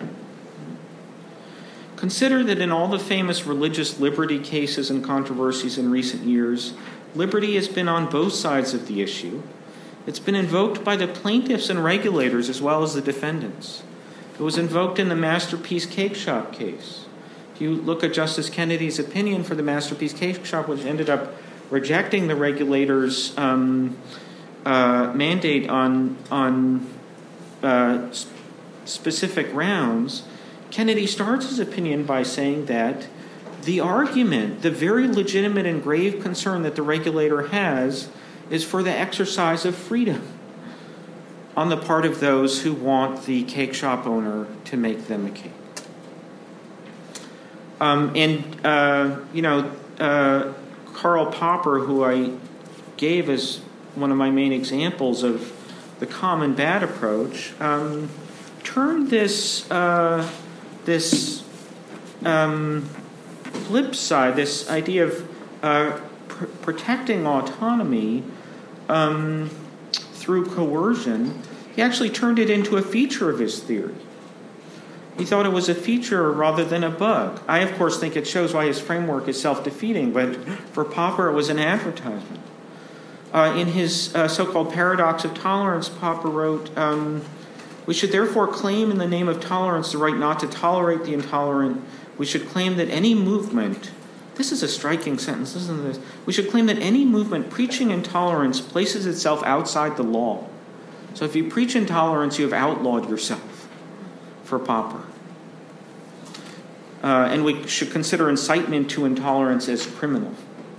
Consider that in all the famous religious liberty cases and controversies in recent years, liberty has been on both sides of the issue. It's been invoked by the plaintiffs and regulators as well as the defendants. It was invoked in the Masterpiece Cake Shop case. If you look at Justice Kennedy's opinion for the Masterpiece Cake Shop, which ended up rejecting the regulators' um, uh, mandate on, on uh, sp- specific grounds, Kennedy starts his opinion by saying that the argument, the very legitimate and grave concern that the regulator has, is for the exercise of freedom on the part of those who want the cake shop owner to make them a cake. Um, and, uh, you know, uh, Karl Popper, who I gave as one of my main examples of the common bad approach, um, turned this, uh, this um, flip side, this idea of uh, pr- protecting autonomy Um, through coercion, he actually turned it into a feature of his theory. He thought it was a feature rather than a bug. I, of course, think it shows why his framework is self-defeating, but for Popper, it was an advertisement. Uh, in his uh, so-called Paradox of Tolerance, Popper wrote, um, we should therefore claim in the name of tolerance the right not to tolerate the intolerant. We should claim that any movement... This is a striking sentence, listen to this. We should claim that any movement preaching intolerance places itself outside the law. So if you preach intolerance, you have outlawed yourself, for Popper. Uh, and we should consider incitement to intolerance as criminal.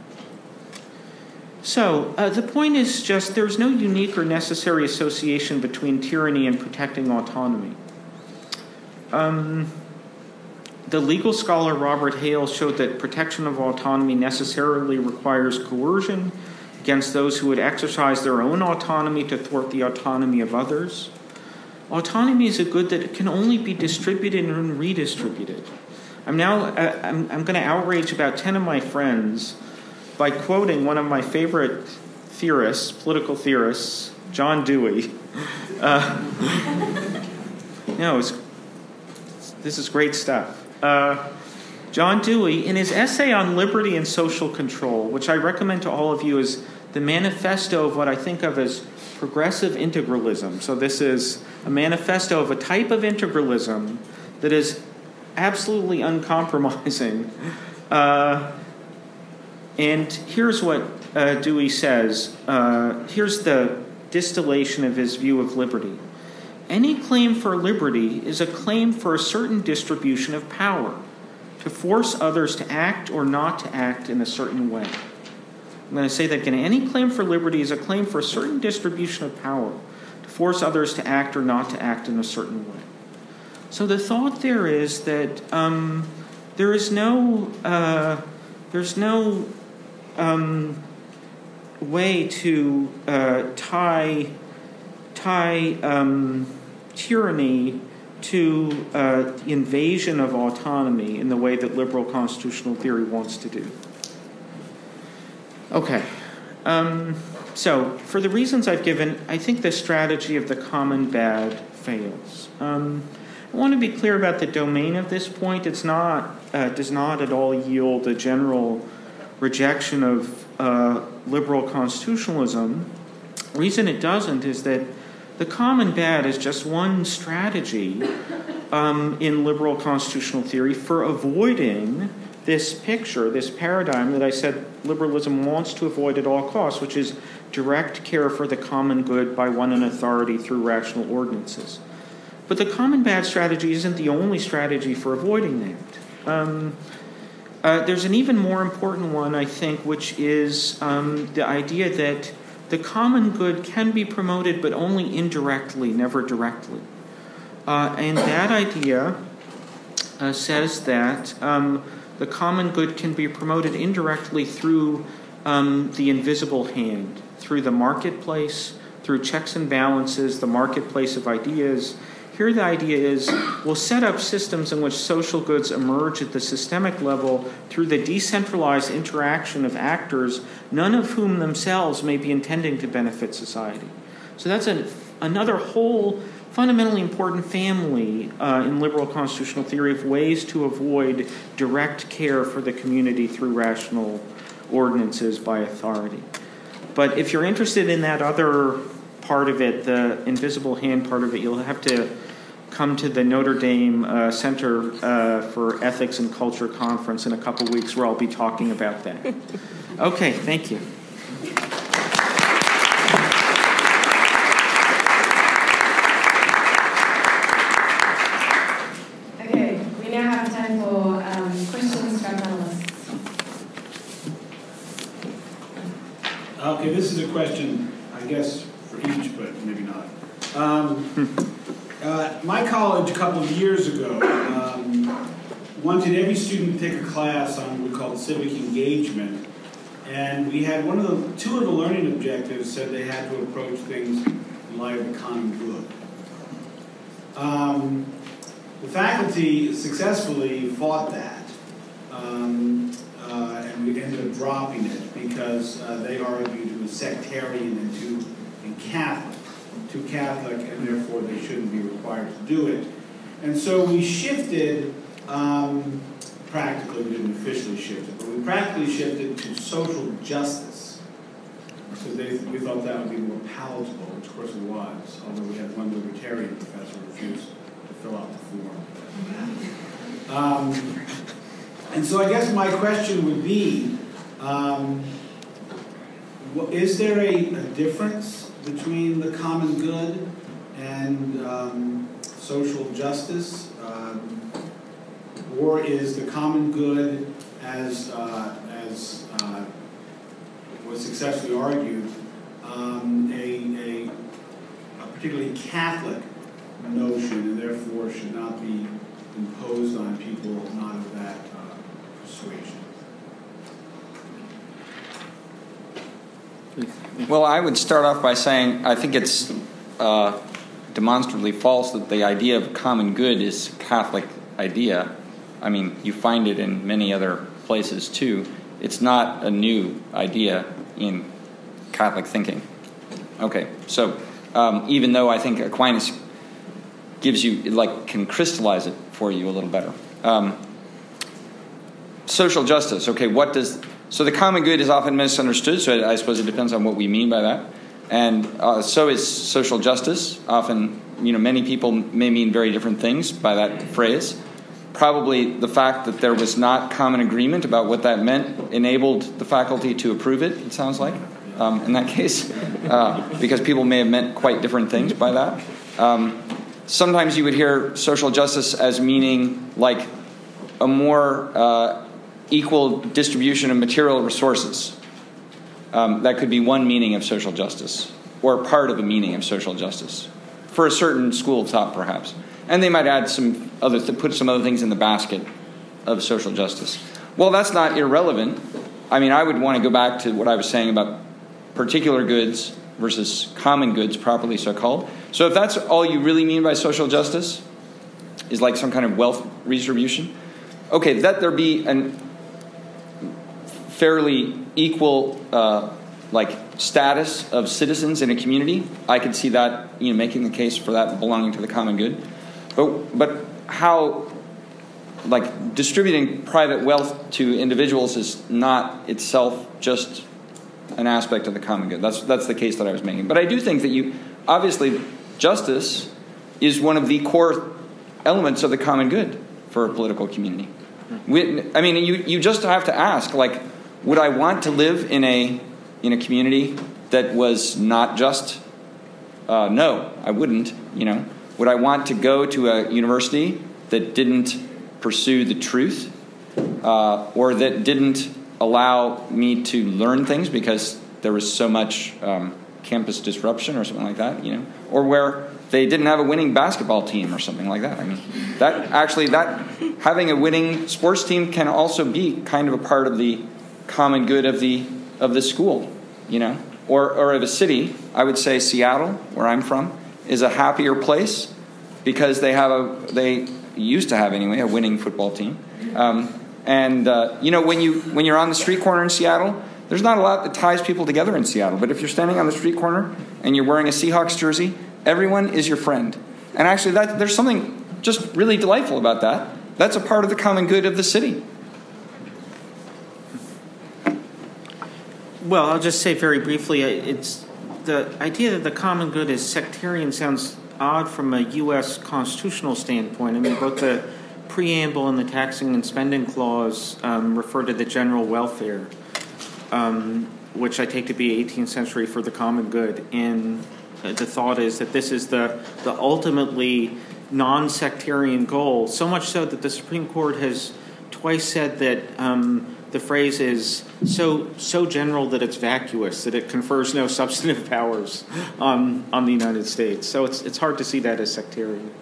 So uh, the point is just there's no unique or necessary association between tyranny and protecting autonomy. Um... The legal scholar Robert Hale showed that protection of autonomy necessarily requires coercion against those who would exercise their own autonomy to thwart the autonomy of others. Autonomy is a good that can only be distributed and redistributed. I'm now uh, I'm, I'm going to outrage about ten of my friends by quoting one of my favorite theorists, political theorists, John Dewey. Uh, you know, it's, this is great stuff. Uh, John Dewey, in his essay on liberty and social control, which I recommend to all of you as the manifesto of what I think of as progressive integralism. So this is a manifesto of a type of integralism that is absolutely uncompromising. Uh, and here's what uh, Dewey says. Uh, here's the distillation of his view of liberty. Any claim for liberty is a claim for a certain distribution of power, to force others to act or not to act in a certain way. I'm going to say that again. Any claim for liberty is a claim for a certain distribution of power, to force others to act or not to act in a certain way. So the thought there is that um, there is no uh, there's no um, way to uh, tie tie. Um, tyranny to uh, invasion of autonomy in the way that liberal constitutional theory wants to do. Okay. Um, so, for the reasons I've given, I think the strategy of the common bad fails. Um, I want to be clear about the domain of this point. It's not uh, does not at all yield a general rejection of uh, liberal constitutionalism. The reason it doesn't is that the common bad is just one strategy um, in liberal constitutional theory for avoiding this picture, this paradigm that I said liberalism wants to avoid at all costs, which is direct care for the common good by one in authority through rational ordinances. But the common bad strategy isn't the only strategy for avoiding that. Um, uh, there's an even more important one, I think, which is um, the idea that the common good can be promoted, but only indirectly, never directly. Uh, and that idea uh, says that um, the common good can be promoted indirectly through um, the invisible hand, through the marketplace, through checks and balances, the marketplace of ideas. Here the idea is we'll set up systems in which social goods emerge at the systemic level through the decentralized interaction of actors, none of whom themselves may be intending to benefit society. So that's an, another whole fundamentally important family uh, in liberal constitutional theory of ways to avoid direct care for the community through rational ordinances by authority. But if you're interested in that other part of it, the invisible hand part of it, you'll have to come to the Notre Dame uh, Center uh, for Ethics and Culture conference in a couple weeks where I'll be talking about that. Okay, thank you. Okay, we now have time for um, questions from panelists. Okay, this is a question, I guess, for each, but maybe not. Um, uh, my college, a couple of years ago, um, wanted every student to take a class on what we called civic engagement, and we had one of the, two of the learning objectives said they had to approach things in light of the common good. Um, the faculty successfully fought that, um, uh, and we ended up dropping it because uh, they argued it was sectarian and too and Catholic, too Catholic, and therefore they shouldn't be required to do it. And so we shifted, um, practically, we didn't officially shift it, but we practically shifted to social justice. So they, we thought that would be more palatable, which of course it was, although we had one libertarian professor refuse to fill out the form. Um, and so I guess my question would be, um, is there a, a difference between the common good and um, social justice? Um, or is the common good, as, uh, as uh, was successfully argued, um, a, a, a particularly Catholic notion and therefore should not be imposed on people not of that uh, persuasion? Well, I would start off by saying I think it's uh, demonstrably false that the idea of common good is a Catholic idea. I mean, you find it in many other places too. It's not a new idea in Catholic thinking. Okay, so um, even though I think Aquinas gives you, like, can crystallize it for you a little better. Um, social justice, okay, what does... So the common good is often misunderstood, so I suppose it depends on what we mean by that. And uh, so is social justice. Often, you know, many people may mean very different things by that phrase. Probably the fact that there was not common agreement about what that meant enabled the faculty to approve it, it sounds like, um, in that case, uh, because people may have meant quite different things by that. Um, sometimes you would hear social justice as meaning like a more... Uh, equal distribution of material resources. Um, that could be one meaning of social justice, or part of a meaning of social justice, for a certain school of thought, perhaps. And they might add some other, th- put some other things in the basket of social justice. Well, that's not irrelevant. I mean, I would want to go back to what I was saying about particular goods versus common goods, properly so called. So if that's all you really mean by social justice, is like some kind of wealth redistribution, okay, that there be an fairly equal, uh, like, status of citizens in a community, I could see that, you know, making the case for that belonging to the common good. But but how, like, distributing private wealth to individuals is not itself just an aspect of the common good. That's that's the case that I was making. But I do think that you, obviously, justice is one of the core elements of the common good for a political community. We, I mean, you you just have to ask, like, would I want to live in a in a community that was not just? Uh, no, I wouldn't. You know, would I want to go to a university that didn't pursue the truth, uh, or that didn't allow me to learn things because there was so much um, campus disruption or something like that, you know, or where they didn't have a winning basketball team or something like that. I mean, that actually, that having a winning sports team can also be kind of a part of the common good of the of the school, you know, or or of a city. I would say Seattle, where I'm from, is a happier place because they have a they used to have anyway a winning football team. Um, and uh, you know, when you when you're on the street corner in Seattle, there's not a lot that ties people together in Seattle. But if you're standing on the street corner and you're wearing a Seahawks jersey, everyone is your friend. And actually, that there's something just really delightful about that. That's a part of the common good of the city. Well, I'll just say very briefly, it's the idea that the common good is sectarian sounds odd from a U S constitutional standpoint. I mean, both the preamble and the taxing and spending clause um, refer to the general welfare, um, which I take to be eighteenth century for the common good. And the thought is that this is the, the ultimately non-sectarian goal, so much so that the Supreme Court has twice said that um, the phrase is so so general that it's vacuous, that it confers no substantive powers um, on the United States. So it's it's hard to see that as sectarian.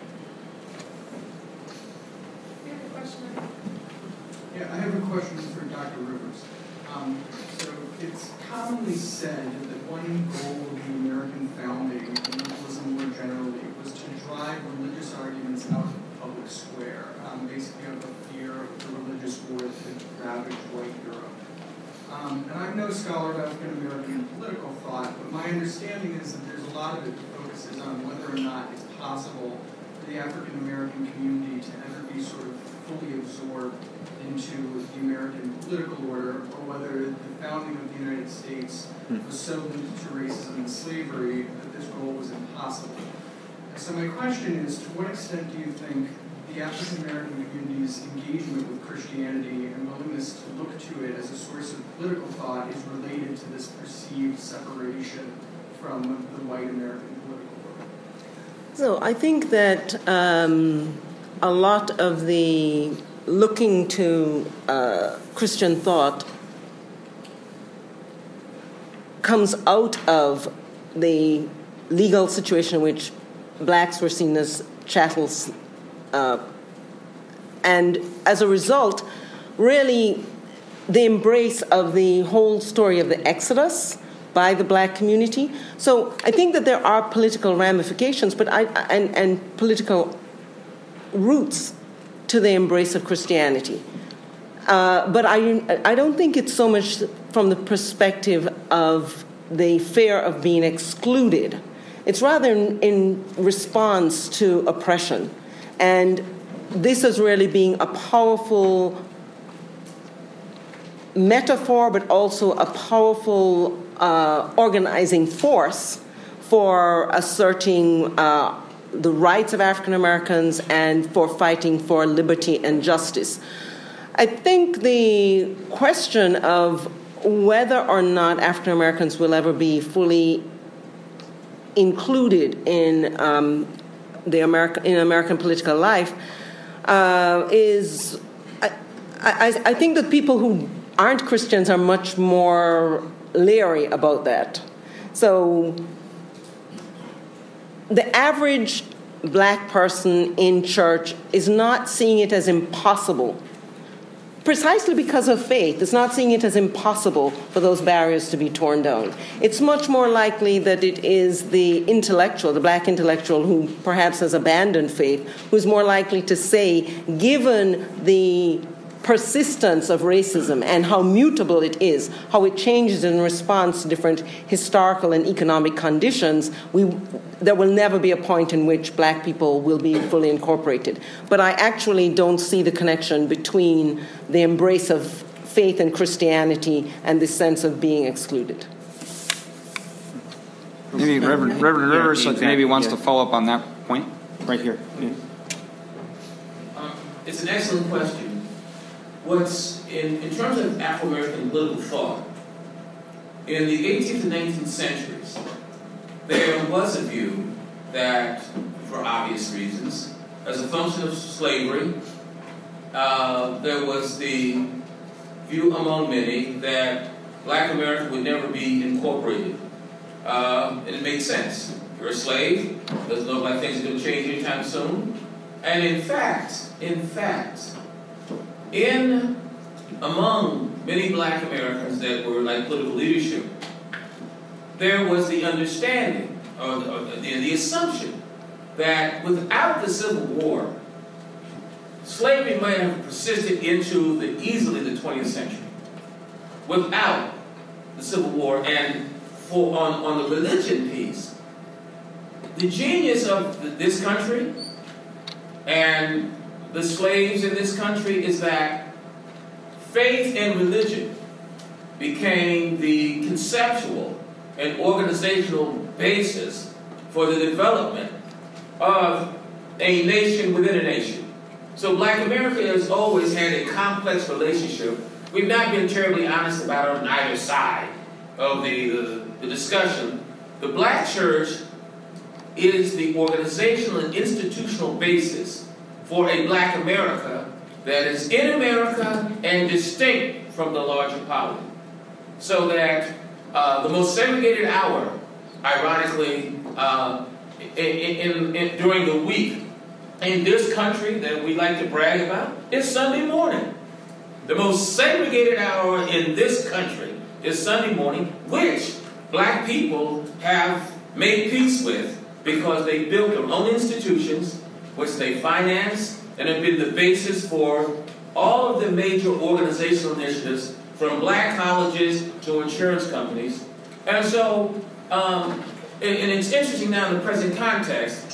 Yeah, I have a question for Doctor Rivers. Um, so it's commonly said that one goal of the American founding, and liberalism more generally, was to drive religious arguments out of the public square, um, basically out of the fear of the religious war that ravaged white Europe. Um, and I'm no scholar of African American political thought, but my understanding is that there's a lot of it that focuses on whether or not it's possible for the African American community to ever be sort of fully absorbed into the American political order, or whether the founding of the United States was so linked to racism and slavery that this goal was impossible. So my question is, to what extent do you think the African American community's engagement with Christianity and willingness to look to it as a source of political thought is related to this perceived separation from the white American political order? So I think that um, a lot of the looking to uh, Christian thought comes out of the legal situation in which blacks were seen as chattels. Uh, and as a result, really the embrace of the whole story of the Exodus by the black community. So I think that there are political ramifications, but I and, and political roots to the embrace of Christianity. Uh, but I, I don't think it's so much from the perspective of the fear of being excluded. It's rather in, in response to oppression. And this is really being a powerful metaphor, but also a powerful uh, organizing force for asserting uh, the rights of African Americans and for fighting for liberty and justice. I think the question of whether or not African Americans will ever be fully included in um, the American in American political life uh, is, I, I, I think that people who aren't Christians are much more leery about that. So the average black person in church is not seeing it as impossible, precisely because of faith. It's not seeing it as impossible for those barriers to be torn down. It's much more likely that it is the intellectual, the black intellectual who perhaps has abandoned faith, who's more likely to say, given the persistence of racism and how mutable it is, how it changes in response to different historical and economic conditions, we, there will never be a point in which black people will be fully incorporated. But I actually don't see the connection between the embrace of faith and Christianity and the sense of being excluded. Maybe Reverend, Reverend Rivers yeah, exactly, maybe wants yeah. to follow up on that point. Right here. Yeah. Um, it's an excellent question. What's in, in terms of Afro-American political thought, in the eighteenth and nineteenth centuries, there was a view that, for obvious reasons, as a function of slavery, uh, there was the view among many that black America would never be incorporated Um, and it makes sense. You're a slave. Doesn't look like things are going to change anytime soon. And in fact, in fact, in among many black Americans that were like political leadership, there was the understanding or the, or the, the assumption that without the Civil War, slavery might have persisted into the easily the twentieth century. Without the Civil War, and for on, on the religion piece, the genius of the, this country and the slaves in this country is that faith and religion became the conceptual and organizational basis for the development of a nation within a nation. So black America has always had a complex relationship. We've not been terribly honest about it on either side of the, the, the discussion. The black church is the organizational and institutional basis for a black America that is in America and distinct from the larger power. So that uh, the most segregated hour, ironically, uh, in, in, in, during the week in this country that we like to brag about is Sunday morning. The most segregated hour in this country is Sunday morning, which black people have made peace with because they built their own institutions, which they finance, and have been the basis for all of the major organizational initiatives, from black colleges to insurance companies. And so, um, and, and it's interesting now in the present context,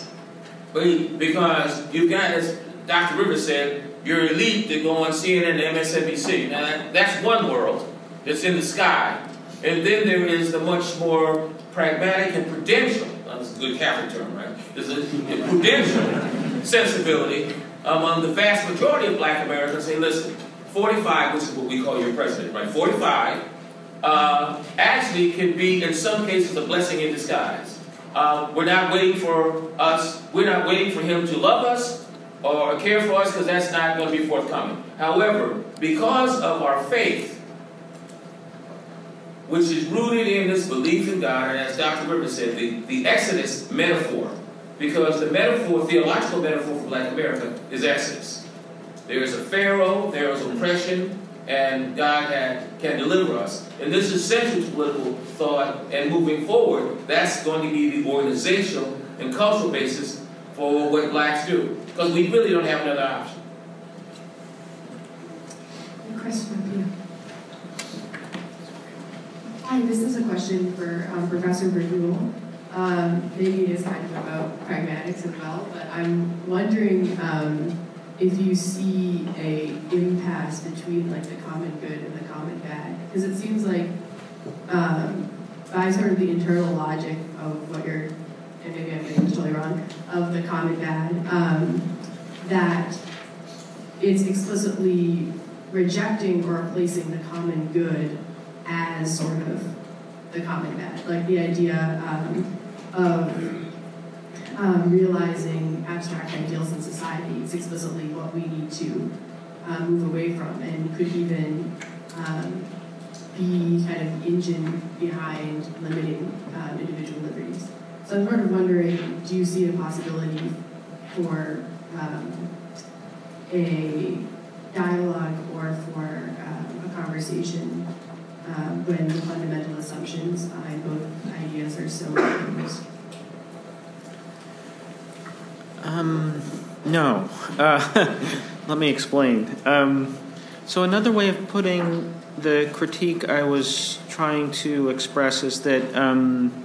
because you've got, as Doctor Rivers said, your elite that go on C N N and M S N B C. Now, that, that's one world that's in the sky. And then there is the much more pragmatic and prudential, that's a good Catholic term, right? There's a, a prudential sensibility among the vast majority of black Americans. Say, listen, forty-five, which is what we call your president, right? forty-five uh, actually can be, in some cases, a blessing in disguise. Uh, we're not waiting for us, we're not waiting for him to love us or care for us, because that's not going to be forthcoming. However, because of our faith, which is rooted in this belief in God, and as Doctor Rivers said, the, the Exodus metaphor, because the metaphor, theological metaphor for black America is Exodus. There is a Pharaoh, there is oppression, and God had, can deliver us. And this is central to political thought, and moving forward, that's going to be the organizational and cultural basis for what blacks do. Because we really don't have another option. Question with you. Hi, this is a question for um, Professor Verdul. Um, maybe it is kind of about pragmatics as well, but I'm wondering um, if you see a impasse between like the common good and the common bad, because it seems like um, by sort of the internal logic of what you're, and maybe I'm getting this totally wrong, of the common bad, um, that it's explicitly rejecting or replacing the common good as sort of the common bad, like the idea um, of um, realizing abstract ideals in society is explicitly what we need to um, move away from, and could even um, be kind of engine behind limiting um, individual liberties. So I'm sort of wondering, do you see a possibility for um, a dialogue or for um, a conversation um, when the fundamental assumptions behind both ideas are so opposed? Um, no. Uh, let me explain. Um, so another way of putting the critique I was trying to express is that um,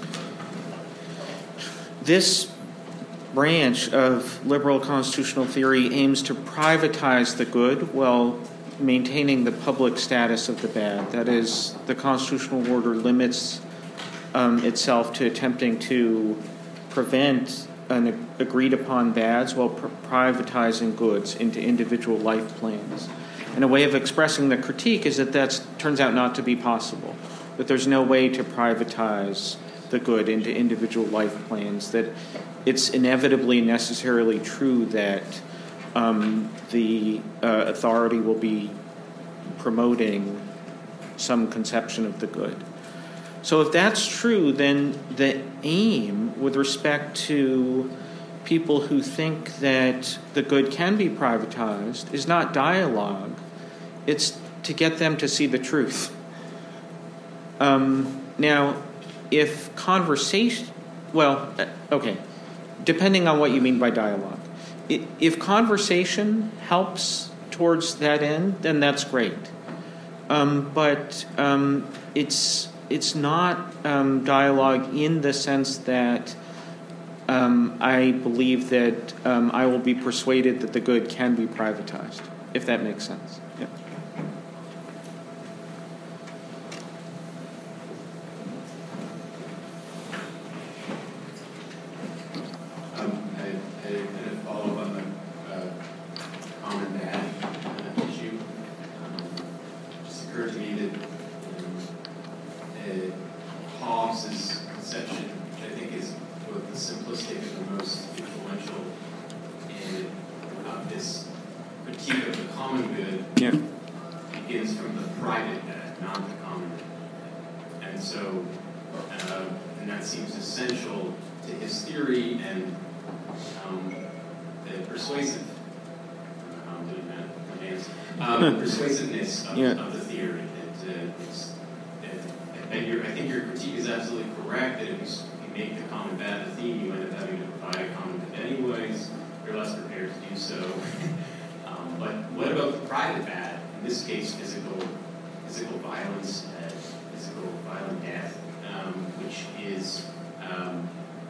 this branch of liberal constitutional theory aims to privatize the good while maintaining the public status of the bad. That is, the constitutional order limits um, itself to attempting to prevent an agreed upon bads while pr- privatizing goods into individual life plans. And a way of expressing the critique is that that turns out not to be possible, that there's no way to privatize the good into individual life plans, that it's inevitably necessarily true that um, the uh, authority will be promoting some conception of the good. So if that's true, then the aim with respect to people who think that the good can be privatized is not dialogue. It's to get them to see the truth. Um, now, if conversation, well, okay, depending on what you mean by dialogue. If conversation helps towards that end, then that's great. Um, but um, it's it's not um, dialogue in the sense that um, I believe that um, I will be persuaded that the good can be privatized, if that makes sense. Yeah. persuasiveness of, yeah. of the theory. That, uh, it's, that, and your, I think your critique is absolutely correct, that if you, if you make the common bad the theme, you end up having to provide a common good anyways. You're less prepared to do so. um, but what about the private bad? In this case, physical physical violence, uh, physical violent death, um, which is um,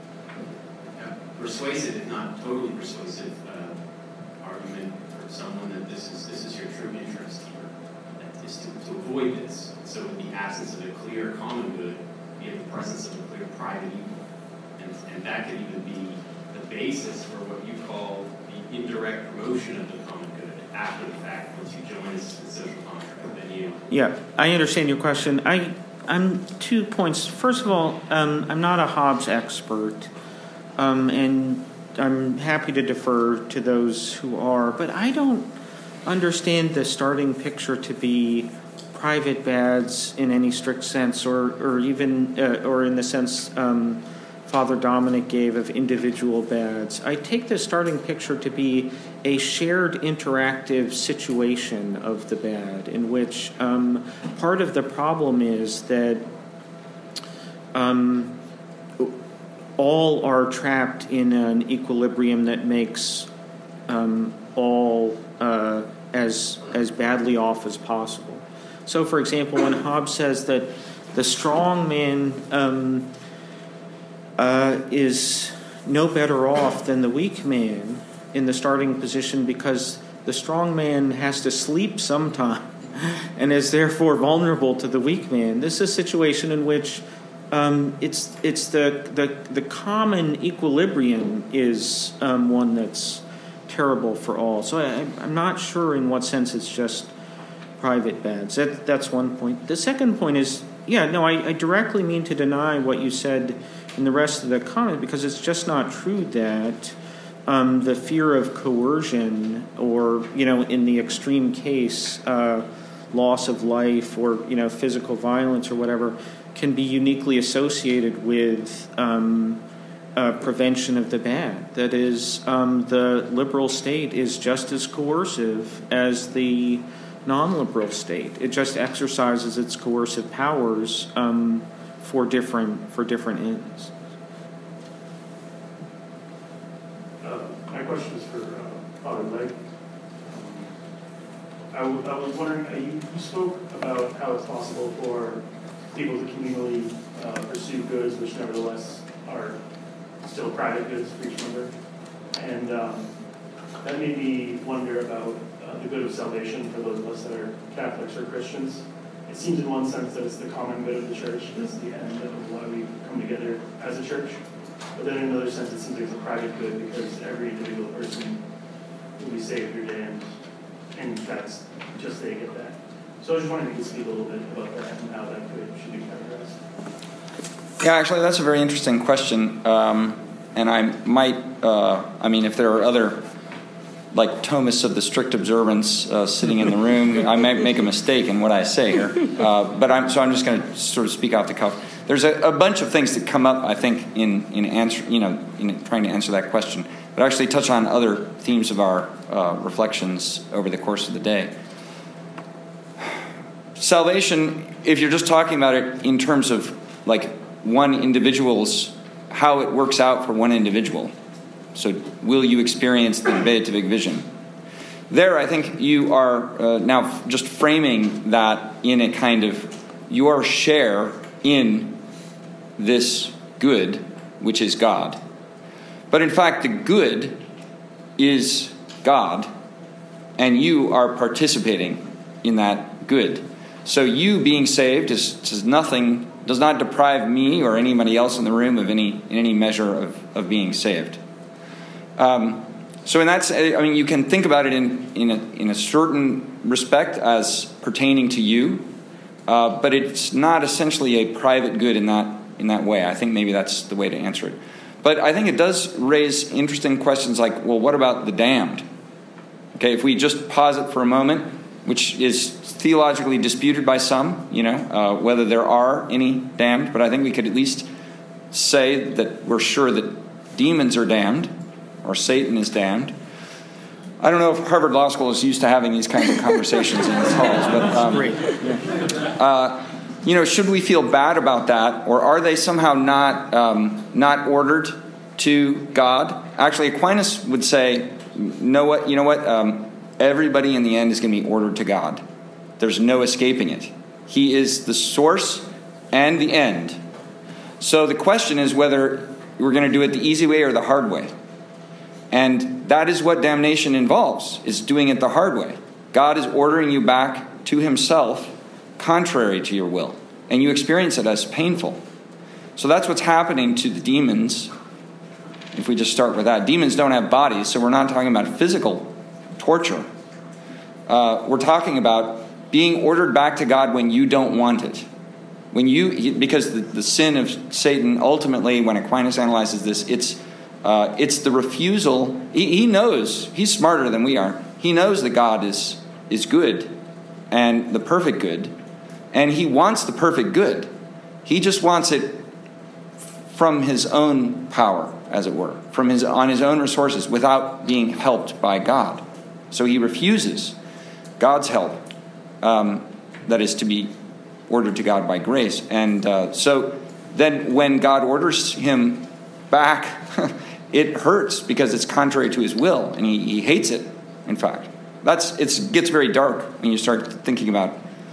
persuasive, if not totally persuasive, uh, argument for someone that this is this is your true interest here, that is to, to avoid this. So in the absence of a clear common good, you have the presence of a clear private evil, and, and that could even be the basis for what you call the indirect promotion of the common good after the fact. Once you join this social contract, then you. Yeah, I understand your question. I I'm two points. First of all, um, I'm not a Hobbes expert. Um, and I'm happy to defer to those who are, but I don't understand the starting picture to be private bads in any strict sense, or or even uh, or in the sense um, Father Dominic gave of individual bads. I take the starting picture to be a shared interactive situation of the bad, in which um, part of the problem is that Um, all are trapped in an equilibrium that makes um, all uh, as as badly off as possible. So, for example, when Hobbes says that the strong man um, uh, is no better off than the weak man in the starting position because the strong man has to sleep sometime and is therefore vulnerable to the weak man, this is a situation in which Um, it's it's the, the the common equilibrium is um, one that's terrible for all. So I, I'm not sure in what sense it's just private bads. That that's one point. The second point is, yeah, no, I, I directly mean to deny what you said in the rest of the comment, because it's just not true that um, the fear of coercion, or you know, in the extreme case, uh, loss of life, or you know, physical violence or whatever, can be uniquely associated with um, uh, prevention of the bad. That is, um, the liberal state is just as coercive as the non-liberal state. It just exercises its coercive powers um, for different for different ends. Uh, my question is for uh, Father Legg. I, w- I was wondering, uh, you, you spoke about how it's possible for people to communally uh, pursue goods which nevertheless are still private goods for each member. And um, that made me wonder about uh, the good of salvation for those of us that are Catholics or Christians. It seems in one sense that it's the common good of the church, that's the end of why we come together as a church. But then in another sense it seems like it's a private good because every individual person will be saved or damned, and that's just they get that. So I was just wondering if you could speak a little bit about that and how that could, should be categorized. Yeah, actually, that's a very interesting question. Um, and I might, uh, I mean, if there are other like Thomas of the strict observance uh, sitting in the room. I might make a mistake in what I say here, uh, but I'm so I'm just going to sort of speak off the cuff. There's a, a bunch of things that come up, I think, in in answer, you know, in trying to answer that question, but actually touch on other themes of our uh, reflections over the course of the day. Salvation, if you're just talking about it in terms of like one individual's, how it works out for one individual. So will you experience the beatific vision? There, I think you are uh, now just framing that in a kind of your share in this good, which is God. But in fact, the good is God, and you are participating in that good. So you being saved is, is nothing, does not deprive me or anybody else in the room of any in any measure of, of being saved. Um, so in that, I mean, you can think about it in in a, in a certain respect as pertaining to you, uh, but it's not essentially a private good in that in that way. I think maybe that's the way to answer it. But I think it does raise interesting questions like, well, what about the damned? Okay, if we just pause it for a moment, which is theologically disputed by some, you know, uh, whether there are any damned, but I think we could at least say that we're sure that demons are damned, or Satan is damned. I don't know if Harvard Law School is used to having these kinds of conversations in its halls, but um, uh, you know, should we feel bad about that, or are they somehow not um, not ordered to God? Actually, Aquinas would say, "No, what you know what." Um, Everybody in the end is going to be ordered to God. There's no escaping it. He is the source and the end. So the question is whether we're going to do it the easy way or the hard way. And that is what damnation involves, is doing it the hard way. God is ordering you back to himself contrary to your will. And you experience it as painful. So that's what's happening to the demons. If we just start with that. Demons don't have bodies, so we're not talking about physical torture. Uh, we're talking about being ordered back to God when you don't want it. When you, because the, the sin of Satan, ultimately, when Aquinas analyzes this, it's uh, it's the refusal. He, he knows, he's smarter than we are. He knows that God is is good and the perfect good, and he wants the perfect good. He just wants it from his own power, as it were, from his on his own resources, without being helped by God. So he refuses God's help, um, that is to be ordered to God by grace. And uh, so then when God orders him back, it hurts because it's contrary to his will, and he, he hates it, in fact. That's it gets very dark when you start thinking about,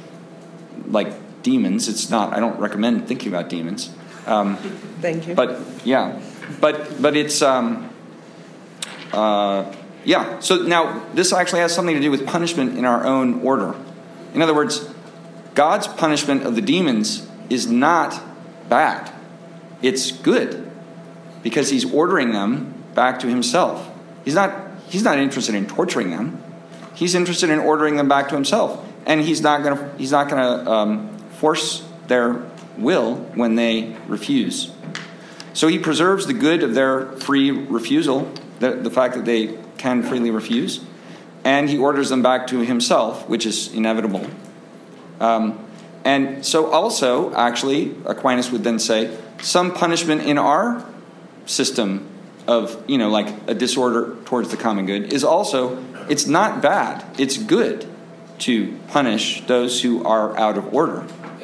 like, demons. It's not, I don't recommend thinking about demons. Um, Thank you. But, yeah. But, but it's... Um, uh, Yeah, so now this actually has something to do with punishment in our own order. In other words, God's punishment of the demons is not bad. It's good because he's ordering them back to himself. He's not he's not interested in torturing them. He's interested in ordering them back to himself, and he's not going to he's not going to um, force their will when they refuse. So he preserves the good of their free refusal, the, the fact that they can freely refuse, and he orders them back to himself, which is inevitable. Um, and so also, actually, Aquinas would then say, some punishment in our system of, you know, like a disorder towards the common good is also, it's not bad. It's good to punish those who are out of order.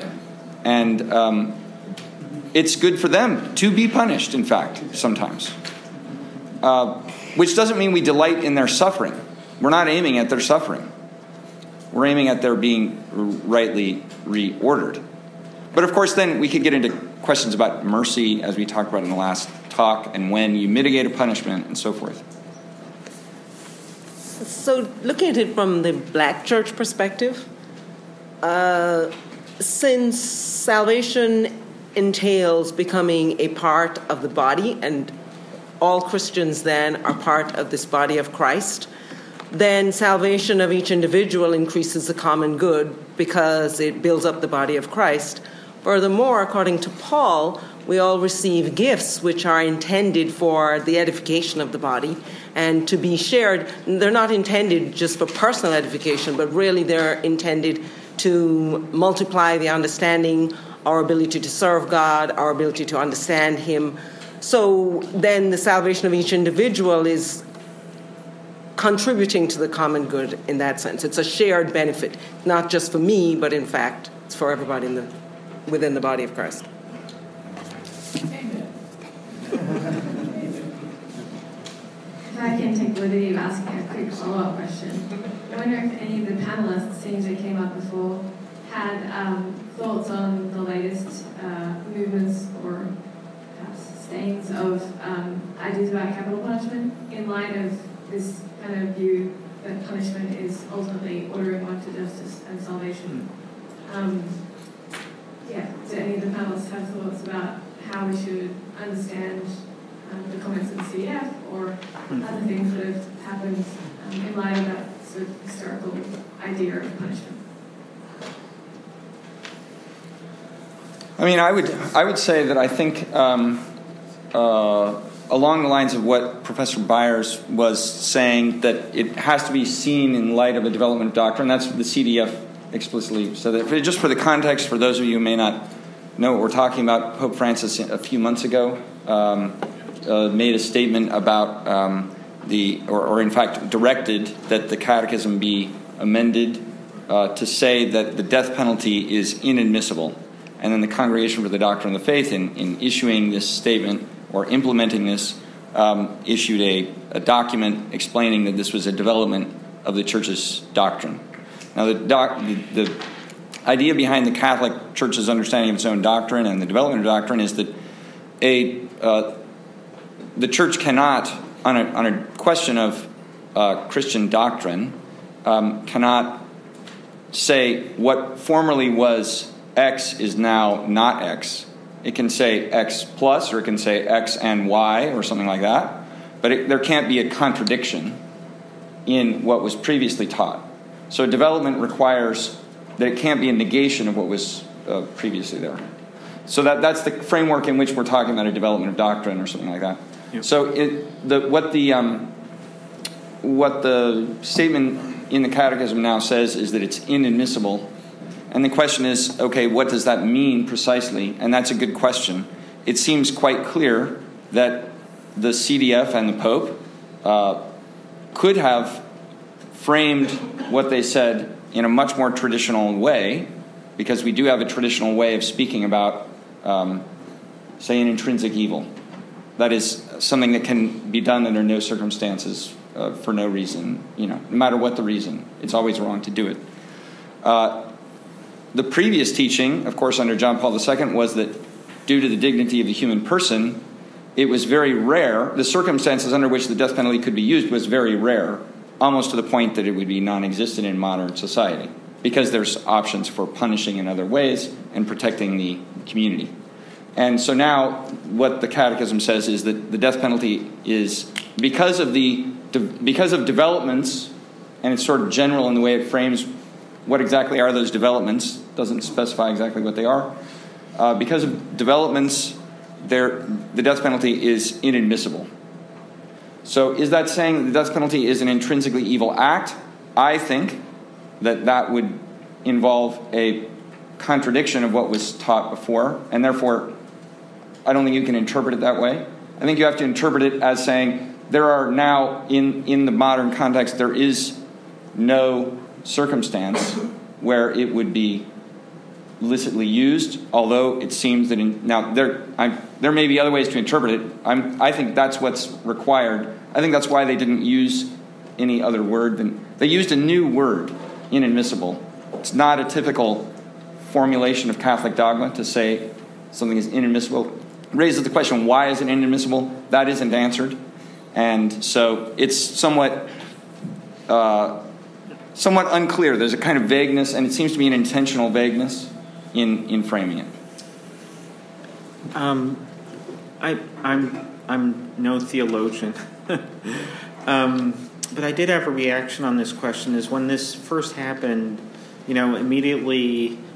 And um, it's good for them to be punished, in fact, sometimes. Uh, Which doesn't mean we delight in their suffering. We're not aiming at their suffering. We're aiming at their being rightly reordered. But of course, then we could get into questions about mercy, as we talked about in the last talk, and when you mitigate a punishment, and so forth. So looking at it from the Black church perspective, uh, since salvation entails becoming a part of the body, and all Christians then are part of this body of Christ, then salvation of each individual increases the common good because it builds up the body of Christ. Furthermore, according to Paul, we all receive gifts which are intended for the edification of the body and to be shared. They're not intended just for personal edification, but really they're intended to multiply the understanding, our ability to serve God, our ability to understand Him. So then the salvation of each individual is contributing to the common good in that sense. It's a shared benefit, not just for me, but in fact, it's for everybody in the, within the body of Christ. If I can take the liberty of asking a quick follow-up question. I wonder if any of the panelists, seeing they came up before, had um, thoughts on the latest uh, movements or perhaps stains of um, ideas about capital punishment in light of this kind of view that punishment is ultimately ordering one to justice and salvation. Um, yeah, do any of the panelists have thoughts about how we should understand um, the comments of the C D F or other things that have happened um, in light of that sort of historical idea of punishment? I mean, I would I would say that I think um, uh, along the lines of what Professor Byers was saying, that it has to be seen in light of a development doctrine. That's the C D F explicitly. So that just for the context, for those of you who may not know what we're talking about, Pope Francis a few months ago um, uh, made a statement about um, the, or, or in fact directed that the catechism be amended uh, to say that the death penalty is inadmissible. And then the Congregation for the Doctrine of the Faith, in, in issuing this statement or implementing this, um, issued a, a document explaining that this was a development of the Church's doctrine. Now, the, doc, the, the idea behind the Catholic Church's understanding of its own doctrine and the development of doctrine is that a uh, the Church cannot, on a, on a question of uh, Christian doctrine, um, cannot say what formerly was X is now not X. It can say X plus, or it can say X and Y, or something like that. But it, there can't be a contradiction in what was previously taught. So development requires that it can't be a negation of what was uh, previously there. So that that's the framework in which we're talking about a development of doctrine or something like that. Yep. So it, the, what the um, what the statement in the Catechism now says is that it's inadmissible. And the question is, okay, what does that mean precisely? And that's a good question. It seems quite clear that the C D F and the Pope uh, could have framed what they said in a much more traditional way, because we do have a traditional way of speaking about, um, say, an intrinsic evil. That is something that can be done under no circumstances uh, for no reason, you know, no matter what the reason. It's always wrong to do it. Uh, The previous teaching, of course, under John Paul the Second, was that due to the dignity of the human person, it was very rare. The circumstances under which the death penalty could be used was very rare, almost to the point that it would be non-existent in modern society, because there's options for punishing in other ways and protecting the community. And so now what the Catechism says is that the death penalty is, because of the because of developments, and it's sort of general in the way it frames what exactly are those developments, doesn't specify exactly what they are. Uh, because of developments, there, the death penalty is inadmissible. So is that saying that the death penalty is an intrinsically evil act? I think that that would involve a contradiction of what was taught before, and therefore I don't think you can interpret it that way. I think you have to interpret it as saying there are now, in, in the modern context, there is no circumstance where it would be illicitly used, although it seems that in, now there I'm, there may be other ways to interpret it. I'm, I think that's what's required. I think that's why they didn't use any other word than they used a new word, inadmissible. It's not a typical formulation of Catholic dogma to say something is inadmissible. It raises the question, why is it inadmissible? That isn't answered, and so it's somewhat. Uh, Somewhat unclear. There's a kind of vagueness, and it seems to be an intentional vagueness in, in framing it. Um, I, I'm I'm no theologian, um, but I did have a reaction on this question. Is when this first happened, you know, immediately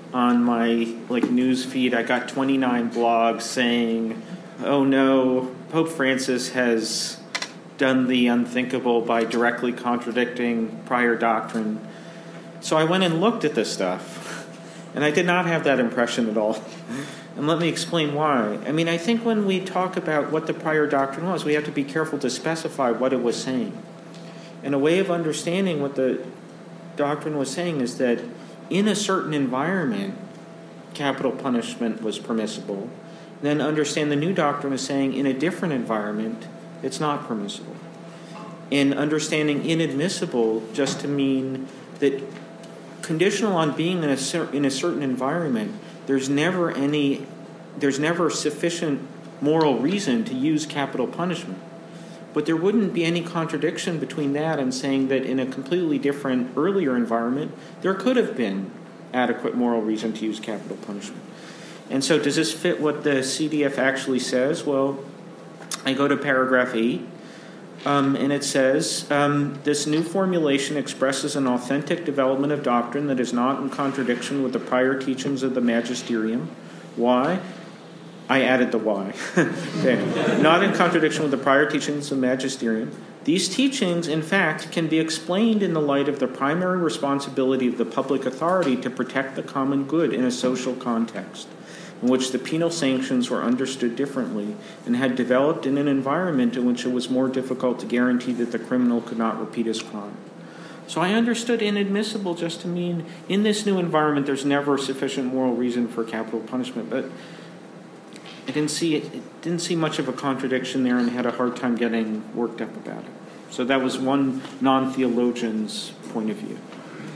on my like news feed, I got twenty-nine blogs saying, "Oh no, Pope Francis has done the unthinkable by directly contradicting prior doctrine." So I went and looked at this stuff, and I did not have that impression at all. And let me explain why. I mean, I think when we talk about what the prior doctrine was, we have to be careful to specify what it was saying. And a way of understanding what the doctrine was saying is that in a certain environment, capital punishment was permissible. Then understand the new doctrine is saying in a different environment, it's not permissible. In understanding inadmissible just to mean that conditional on being in a, cer- in a certain environment, there's never any, there's never sufficient moral reason to use capital punishment. But there wouldn't be any contradiction between that and saying that in a completely different earlier environment, there could have been adequate moral reason to use capital punishment. And so does this fit what the C D F actually says? Well, I go to paragraph eight, um, and it says, um, this new formulation expresses an authentic development of doctrine that is not in contradiction with the prior teachings of the magisterium. Why? I added the why. Okay. Not in contradiction with the prior teachings of the magisterium. These teachings, in fact, can be explained in the light of the primary responsibility of the public authority to protect the common good in a social context, in which the penal sanctions were understood differently and had developed in an environment in which it was more difficult to guarantee that the criminal could not repeat his crime. So I understood inadmissible just to mean in this new environment there's never sufficient moral reason for capital punishment, but I didn't see it, it didn't see much of a contradiction there and had a hard time getting worked up about it. So that was one non-theologian's point of view.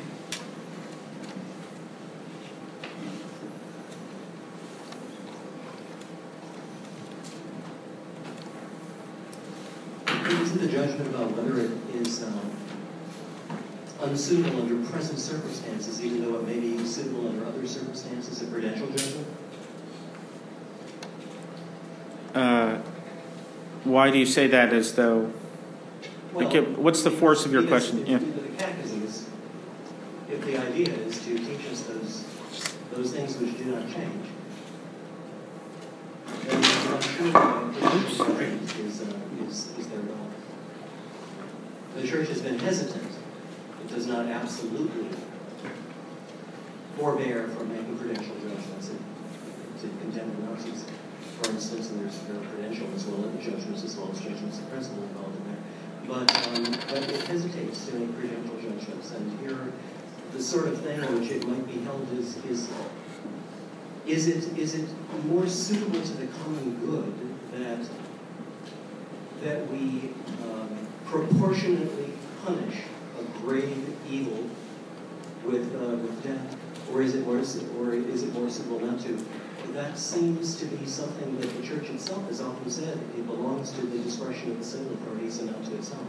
Isn't the judgment about whether it is um, unsuitable under present circumstances, even though it may be suitable under other circumstances, a prudential judgment? Uh, why do you say that as though... Well, like, what's the force of your question? If, yeah. The catechism is, if the idea is to teach us those, those things which do not change, then I'm not sure that judgment is, uh, is, is their goal. The Church has been hesitant. It does not absolutely forbear from making prudential judgments. It, it condemns the Nazis, for instance, and there's there are prudential as well as judgments as well as judgments of principle involved in there. But, um, but it hesitates to make prudential judgments. And here, the sort of thing which it might be held is, is, is, it, is it more suitable to the common good that, that we um, proportionately punish a grave evil with, uh, with death? Or is it more, or is it more suitable not to? That seems to be something that the Church itself has often said. It belongs to the discretion of the civil authorities and not to itself.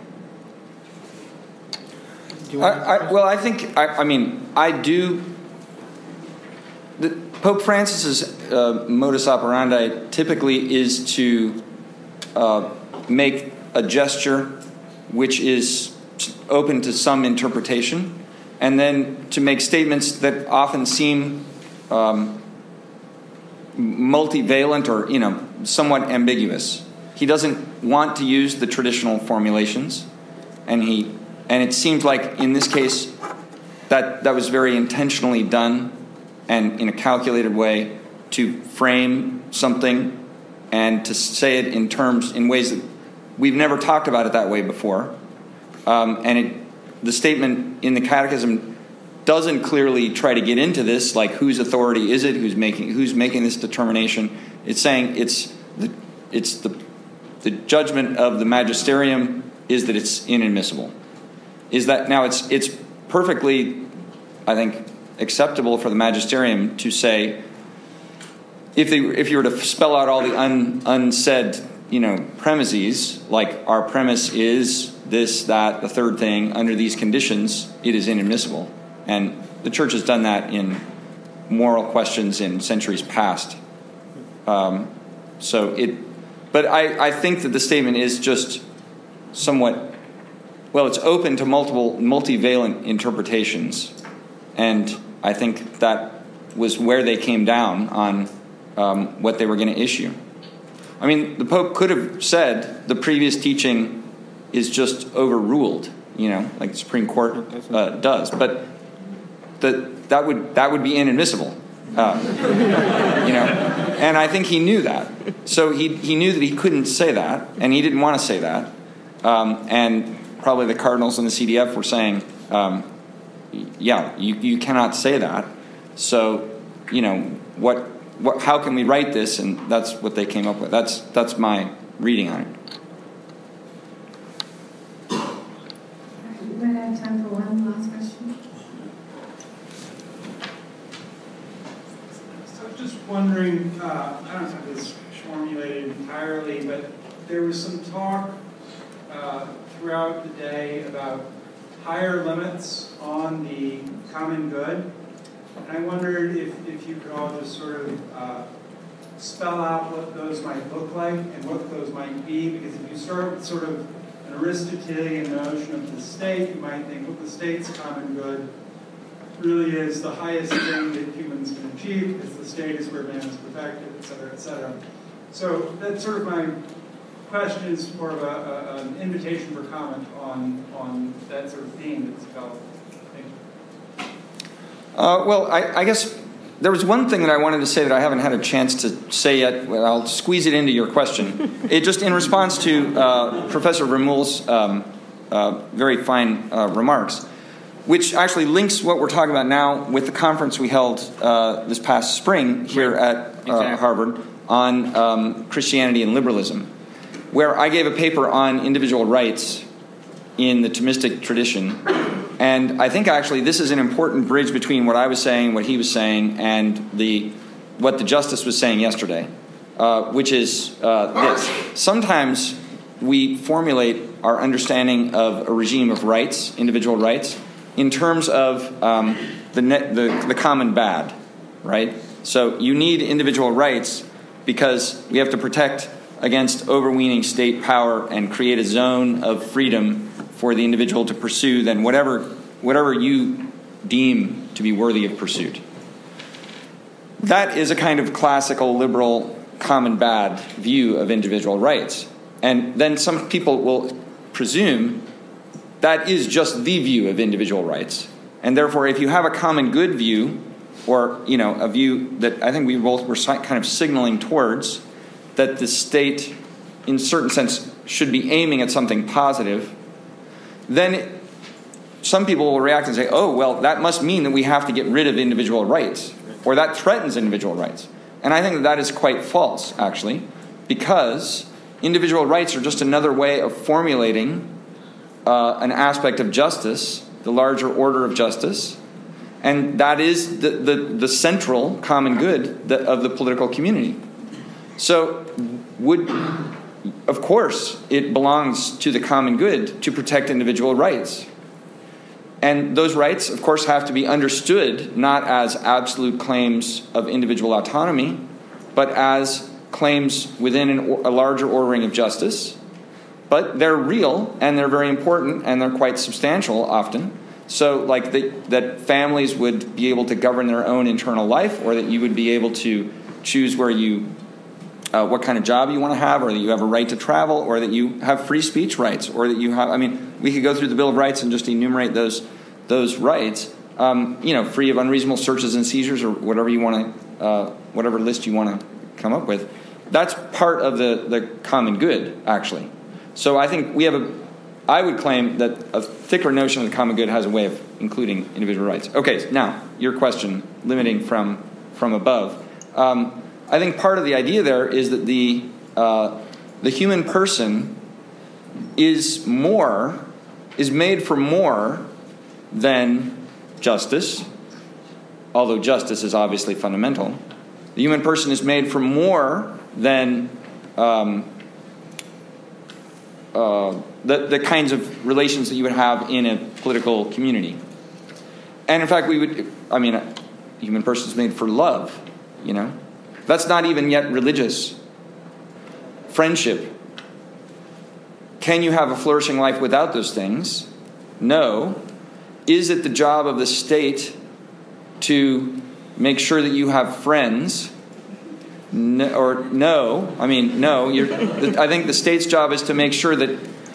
I, I, well, I think, I, I mean, I do... The, Pope Francis's uh, modus operandi typically is to uh, make a gesture which is open to some interpretation, and then to make statements that often seem... Um, multivalent or, you know, somewhat ambiguous. He doesn't want to use the traditional formulations, and he and it seemed like in this case that that was very intentionally done and in a calculated way to frame something and to say it in terms in ways that we've never talked about it that way before. Um, and it, the statement in the Catechism doesn't clearly try to get into this, like whose authority is it, who's making who's making this determination. It's saying it's the it's the the judgment of the magisterium is that it's inadmissible. Is that now it's it's perfectly, I think, acceptable for the magisterium to say, if they if you were to spell out all the un, unsaid you know premises, like our premise is this, that, the third thing, under these conditions, it is inadmissible. And the Church has done that in moral questions in centuries past. Um, so it, but I, I think that the statement is just somewhat, well, it's open to multiple, multivalent interpretations. And I think that was where they came down on um, what they were going to issue. I mean, the Pope could have said the previous teaching is just overruled, you know, like the Supreme Court uh, does, but the, that would that would be inadmissible, uh, you know. And I think he knew that, so he he knew that he couldn't say that, and he didn't want to say that. Um, and probably the cardinals and the C D F were saying, um, "Yeah, you you cannot say that." So, you know, what what how can we write this? And that's what they came up with. That's that's my reading on it. We might have time for one last question. So I was just wondering, uh, I don't have this formulated entirely, but there was some talk uh, throughout the day about higher limits on the common good. And I wondered if, if you could all just sort of uh, spell out what those might look like and what those might be, because if you start with sort of an Aristotelian notion of the state, you might think, well, the state's common good really is the highest thing that humans can achieve, because the state is where man is perfected, et cetera, et cetera. So that's sort of my question, is more of a, a, an invitation for comment on, on that sort of theme that's developed. Thank you. Uh, well, I, I guess there was one thing that I wanted to say that I haven't had a chance to say yet. Well, I'll squeeze it into your question. It just in response to uh, Professor Vermeule's um, uh, very fine uh, remarks, which actually links what we're talking about now with the conference we held uh, this past spring here at uh, exactly. Harvard on um, Christianity and liberalism, where I gave a paper on individual rights in the Thomistic tradition. And I think actually this is an important bridge between what I was saying, what he was saying, and the what the Justice was saying yesterday, uh, which is uh, this. Sometimes we formulate our understanding of a regime of rights, individual rights, in terms of um, the, net, the the common bad, right? So you need individual rights because we have to protect against overweening state power and create a zone of freedom for the individual to pursue then whatever whatever you deem to be worthy of pursuit. That is a kind of classical liberal common bad view of individual rights. And then some people will presume that is just the view of individual rights. And therefore, if you have a common good view, or you know, a view that I think we both were kind of signaling towards, that the state, in a certain sense, should be aiming at something positive, then some people will react and say, oh, well, that must mean that we have to get rid of individual rights, or that threatens individual rights. And I think that that is quite false, actually, because individual rights are just another way of formulating uh, an aspect of justice, the larger order of justice, and that is the, the, the central common good that, of the political community. So, would, of course, it belongs to the common good to protect individual rights. And those rights, of course, have to be understood not as absolute claims of individual autonomy, but as claims within an, a larger ordering of justice. But they're real, and they're very important, and they're quite substantial often. So, like the, that families would be able to govern their own internal life, or that you would be able to choose where you Uh, what kind of job you want to have, or that you have a right to travel, or that you have free speech rights, or that you have, I mean, we could go through the Bill of Rights and just enumerate those those rights, um, you know, free of unreasonable searches and seizures, or whatever you want to, uh, whatever list you want to come up with. That's part of the, the common good, actually. So I think we have a, I would claim that a thicker notion of the common good has a way of including individual rights. Okay, now, your question, limiting from, from above. Um, I think part of the idea there is that the uh, the human person is more, is made for more than justice, although justice is obviously fundamental. The human person is made for more than um, uh, the, the kinds of relations that you would have in a political community. And in fact, we would, I mean, a human person is made for love, you know. That's not even yet religious. Friendship. Can you have a flourishing life without those things? No. Is it the job of the state to make sure that you have friends. No, or no, I mean, no. You're, I think the state's job is to make sure that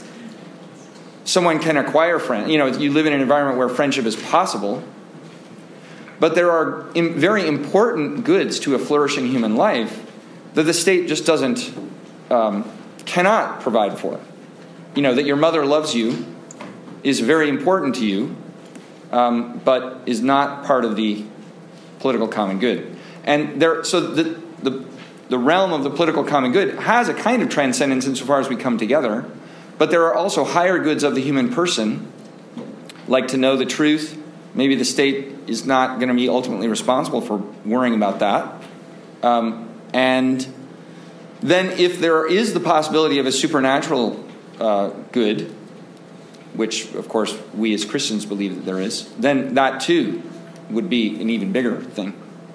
someone can acquire friends. You know, you live in an environment where friendship is possible. But there are very important goods to a flourishing human life that the state just doesn't, um, cannot provide for. You know, that your mother loves you is very important to you, um, but is not part of the political common good. And there, so the, the the realm of the political common good has a kind of transcendence insofar as we come together, but there are also higher goods of the human person, like to know the truth. Maybe the state is not going to be ultimately responsible for worrying about that. Um, and then if there is the possibility of a supernatural uh, good, which, of course, we as Christians believe that there is, then that, too, would be an even bigger thing.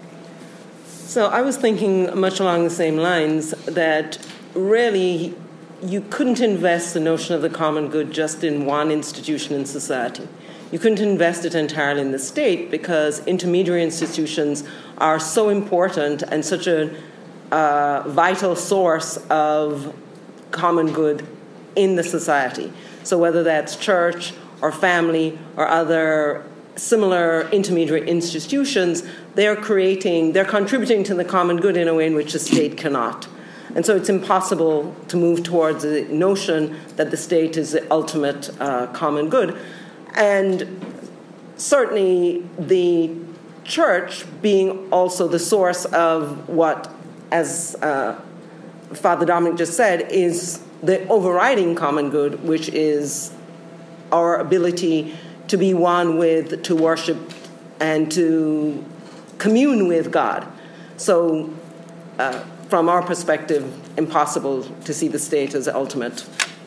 So I was thinking much along the same lines that really you couldn't invest the notion of the common good just in one institution in society. You couldn't invest it entirely in the state because intermediary institutions are so important and such a uh, vital source of common good in the society. So whether that's church or family or other similar intermediary institutions, they're creating, they're contributing to the common good in a way in which the state cannot. And so it's impossible to move towards the notion that the state is the ultimate uh, common good. And certainly the church being also the source of what, as uh, Father Dominic just said, is the overriding common good, which is our ability to be one with, to worship, and to commune with God. So uh, from our perspective, impossible to see the state as ultimate.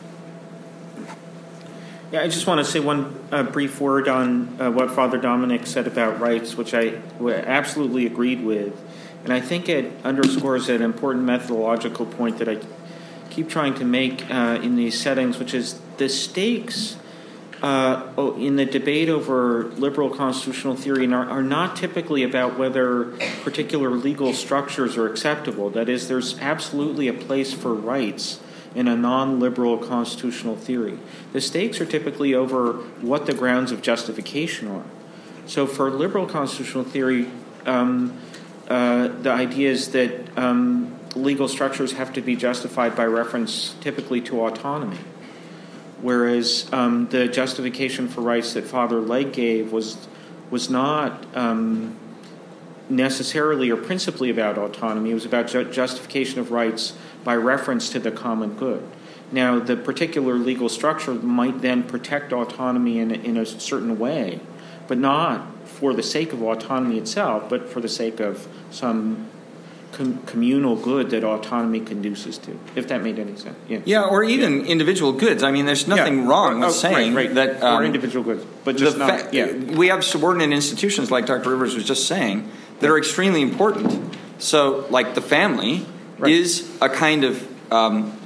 Yeah, I just want to say one uh, brief word on uh, what Father Dominic said about rights, which I absolutely agreed with. And I think it underscores an important methodological point that I keep trying to make uh, in these settings, which is the stakes uh, in the debate over liberal constitutional theory are, are not typically about whether particular legal structures are acceptable. That is, there's absolutely a place for rights in a non-liberal constitutional theory. The stakes are typically over what the grounds of justification are. So for liberal constitutional theory, um, uh, the idea is that um, legal structures have to be justified by reference typically to autonomy, whereas um, the justification for rights that Father Legge gave was, was not um, necessarily or principally about autonomy. It was about ju- justification of rights by reference to the common good. Now, the particular legal structure might then protect autonomy in, in a certain way, but not for the sake of autonomy itself, but for the sake of some com- communal good that autonomy conduces to, if that made any sense. Yeah, yeah or even yeah. individual goods. I mean, there's nothing yeah. wrong or, with oh, saying right, right. that... Um, or individual goods, but just not... Fa- yeah. We have subordinate institutions, like Doctor Rivers was just saying, that are extremely important. So, like the family right. is a kind of um,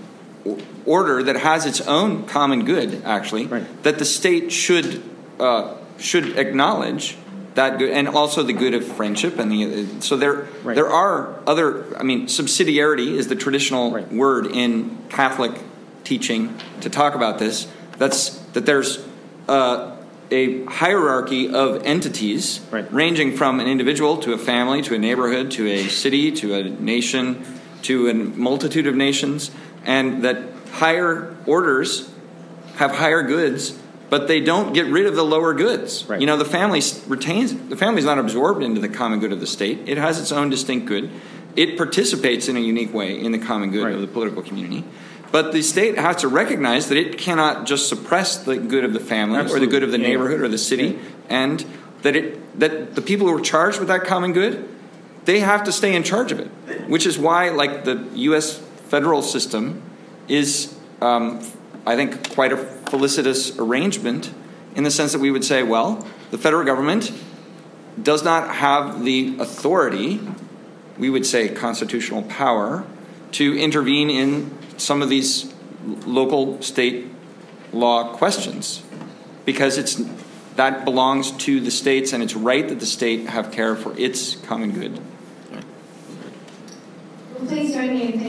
order that has its own common good, actually, right. that the state should uh, should acknowledge that good, and also the good of friendship. And the so there right. there are other. I mean, subsidiarity is the traditional right. word in Catholic teaching to talk about this. That's that there's uh, a hierarchy of entities right. ranging from an individual to a family to a neighborhood to a city to a nation to a multitude of nations, and that higher orders have higher goods, but they don't get rid of the lower goods. Right. You know, the family retains, the family is not absorbed into the common good of the state. It has its own distinct good. It participates in a unique way in the common good right. of the political community. But the state has to recognize that it cannot just suppress the good of the family Absolutely. or the good of the yeah. neighborhood or the city, yeah. and that it that the people who are charged with that common good, they have to stay in charge of it, which is why, like, the U S federal system is, um, I think, quite a felicitous arrangement in the sense that we would say, well, the federal government does not have the authority, we would say constitutional power, to intervene in some of these local state law questions, because it's that belongs to the states, and it's right that the state have care for its common good. Well, please join me in thanking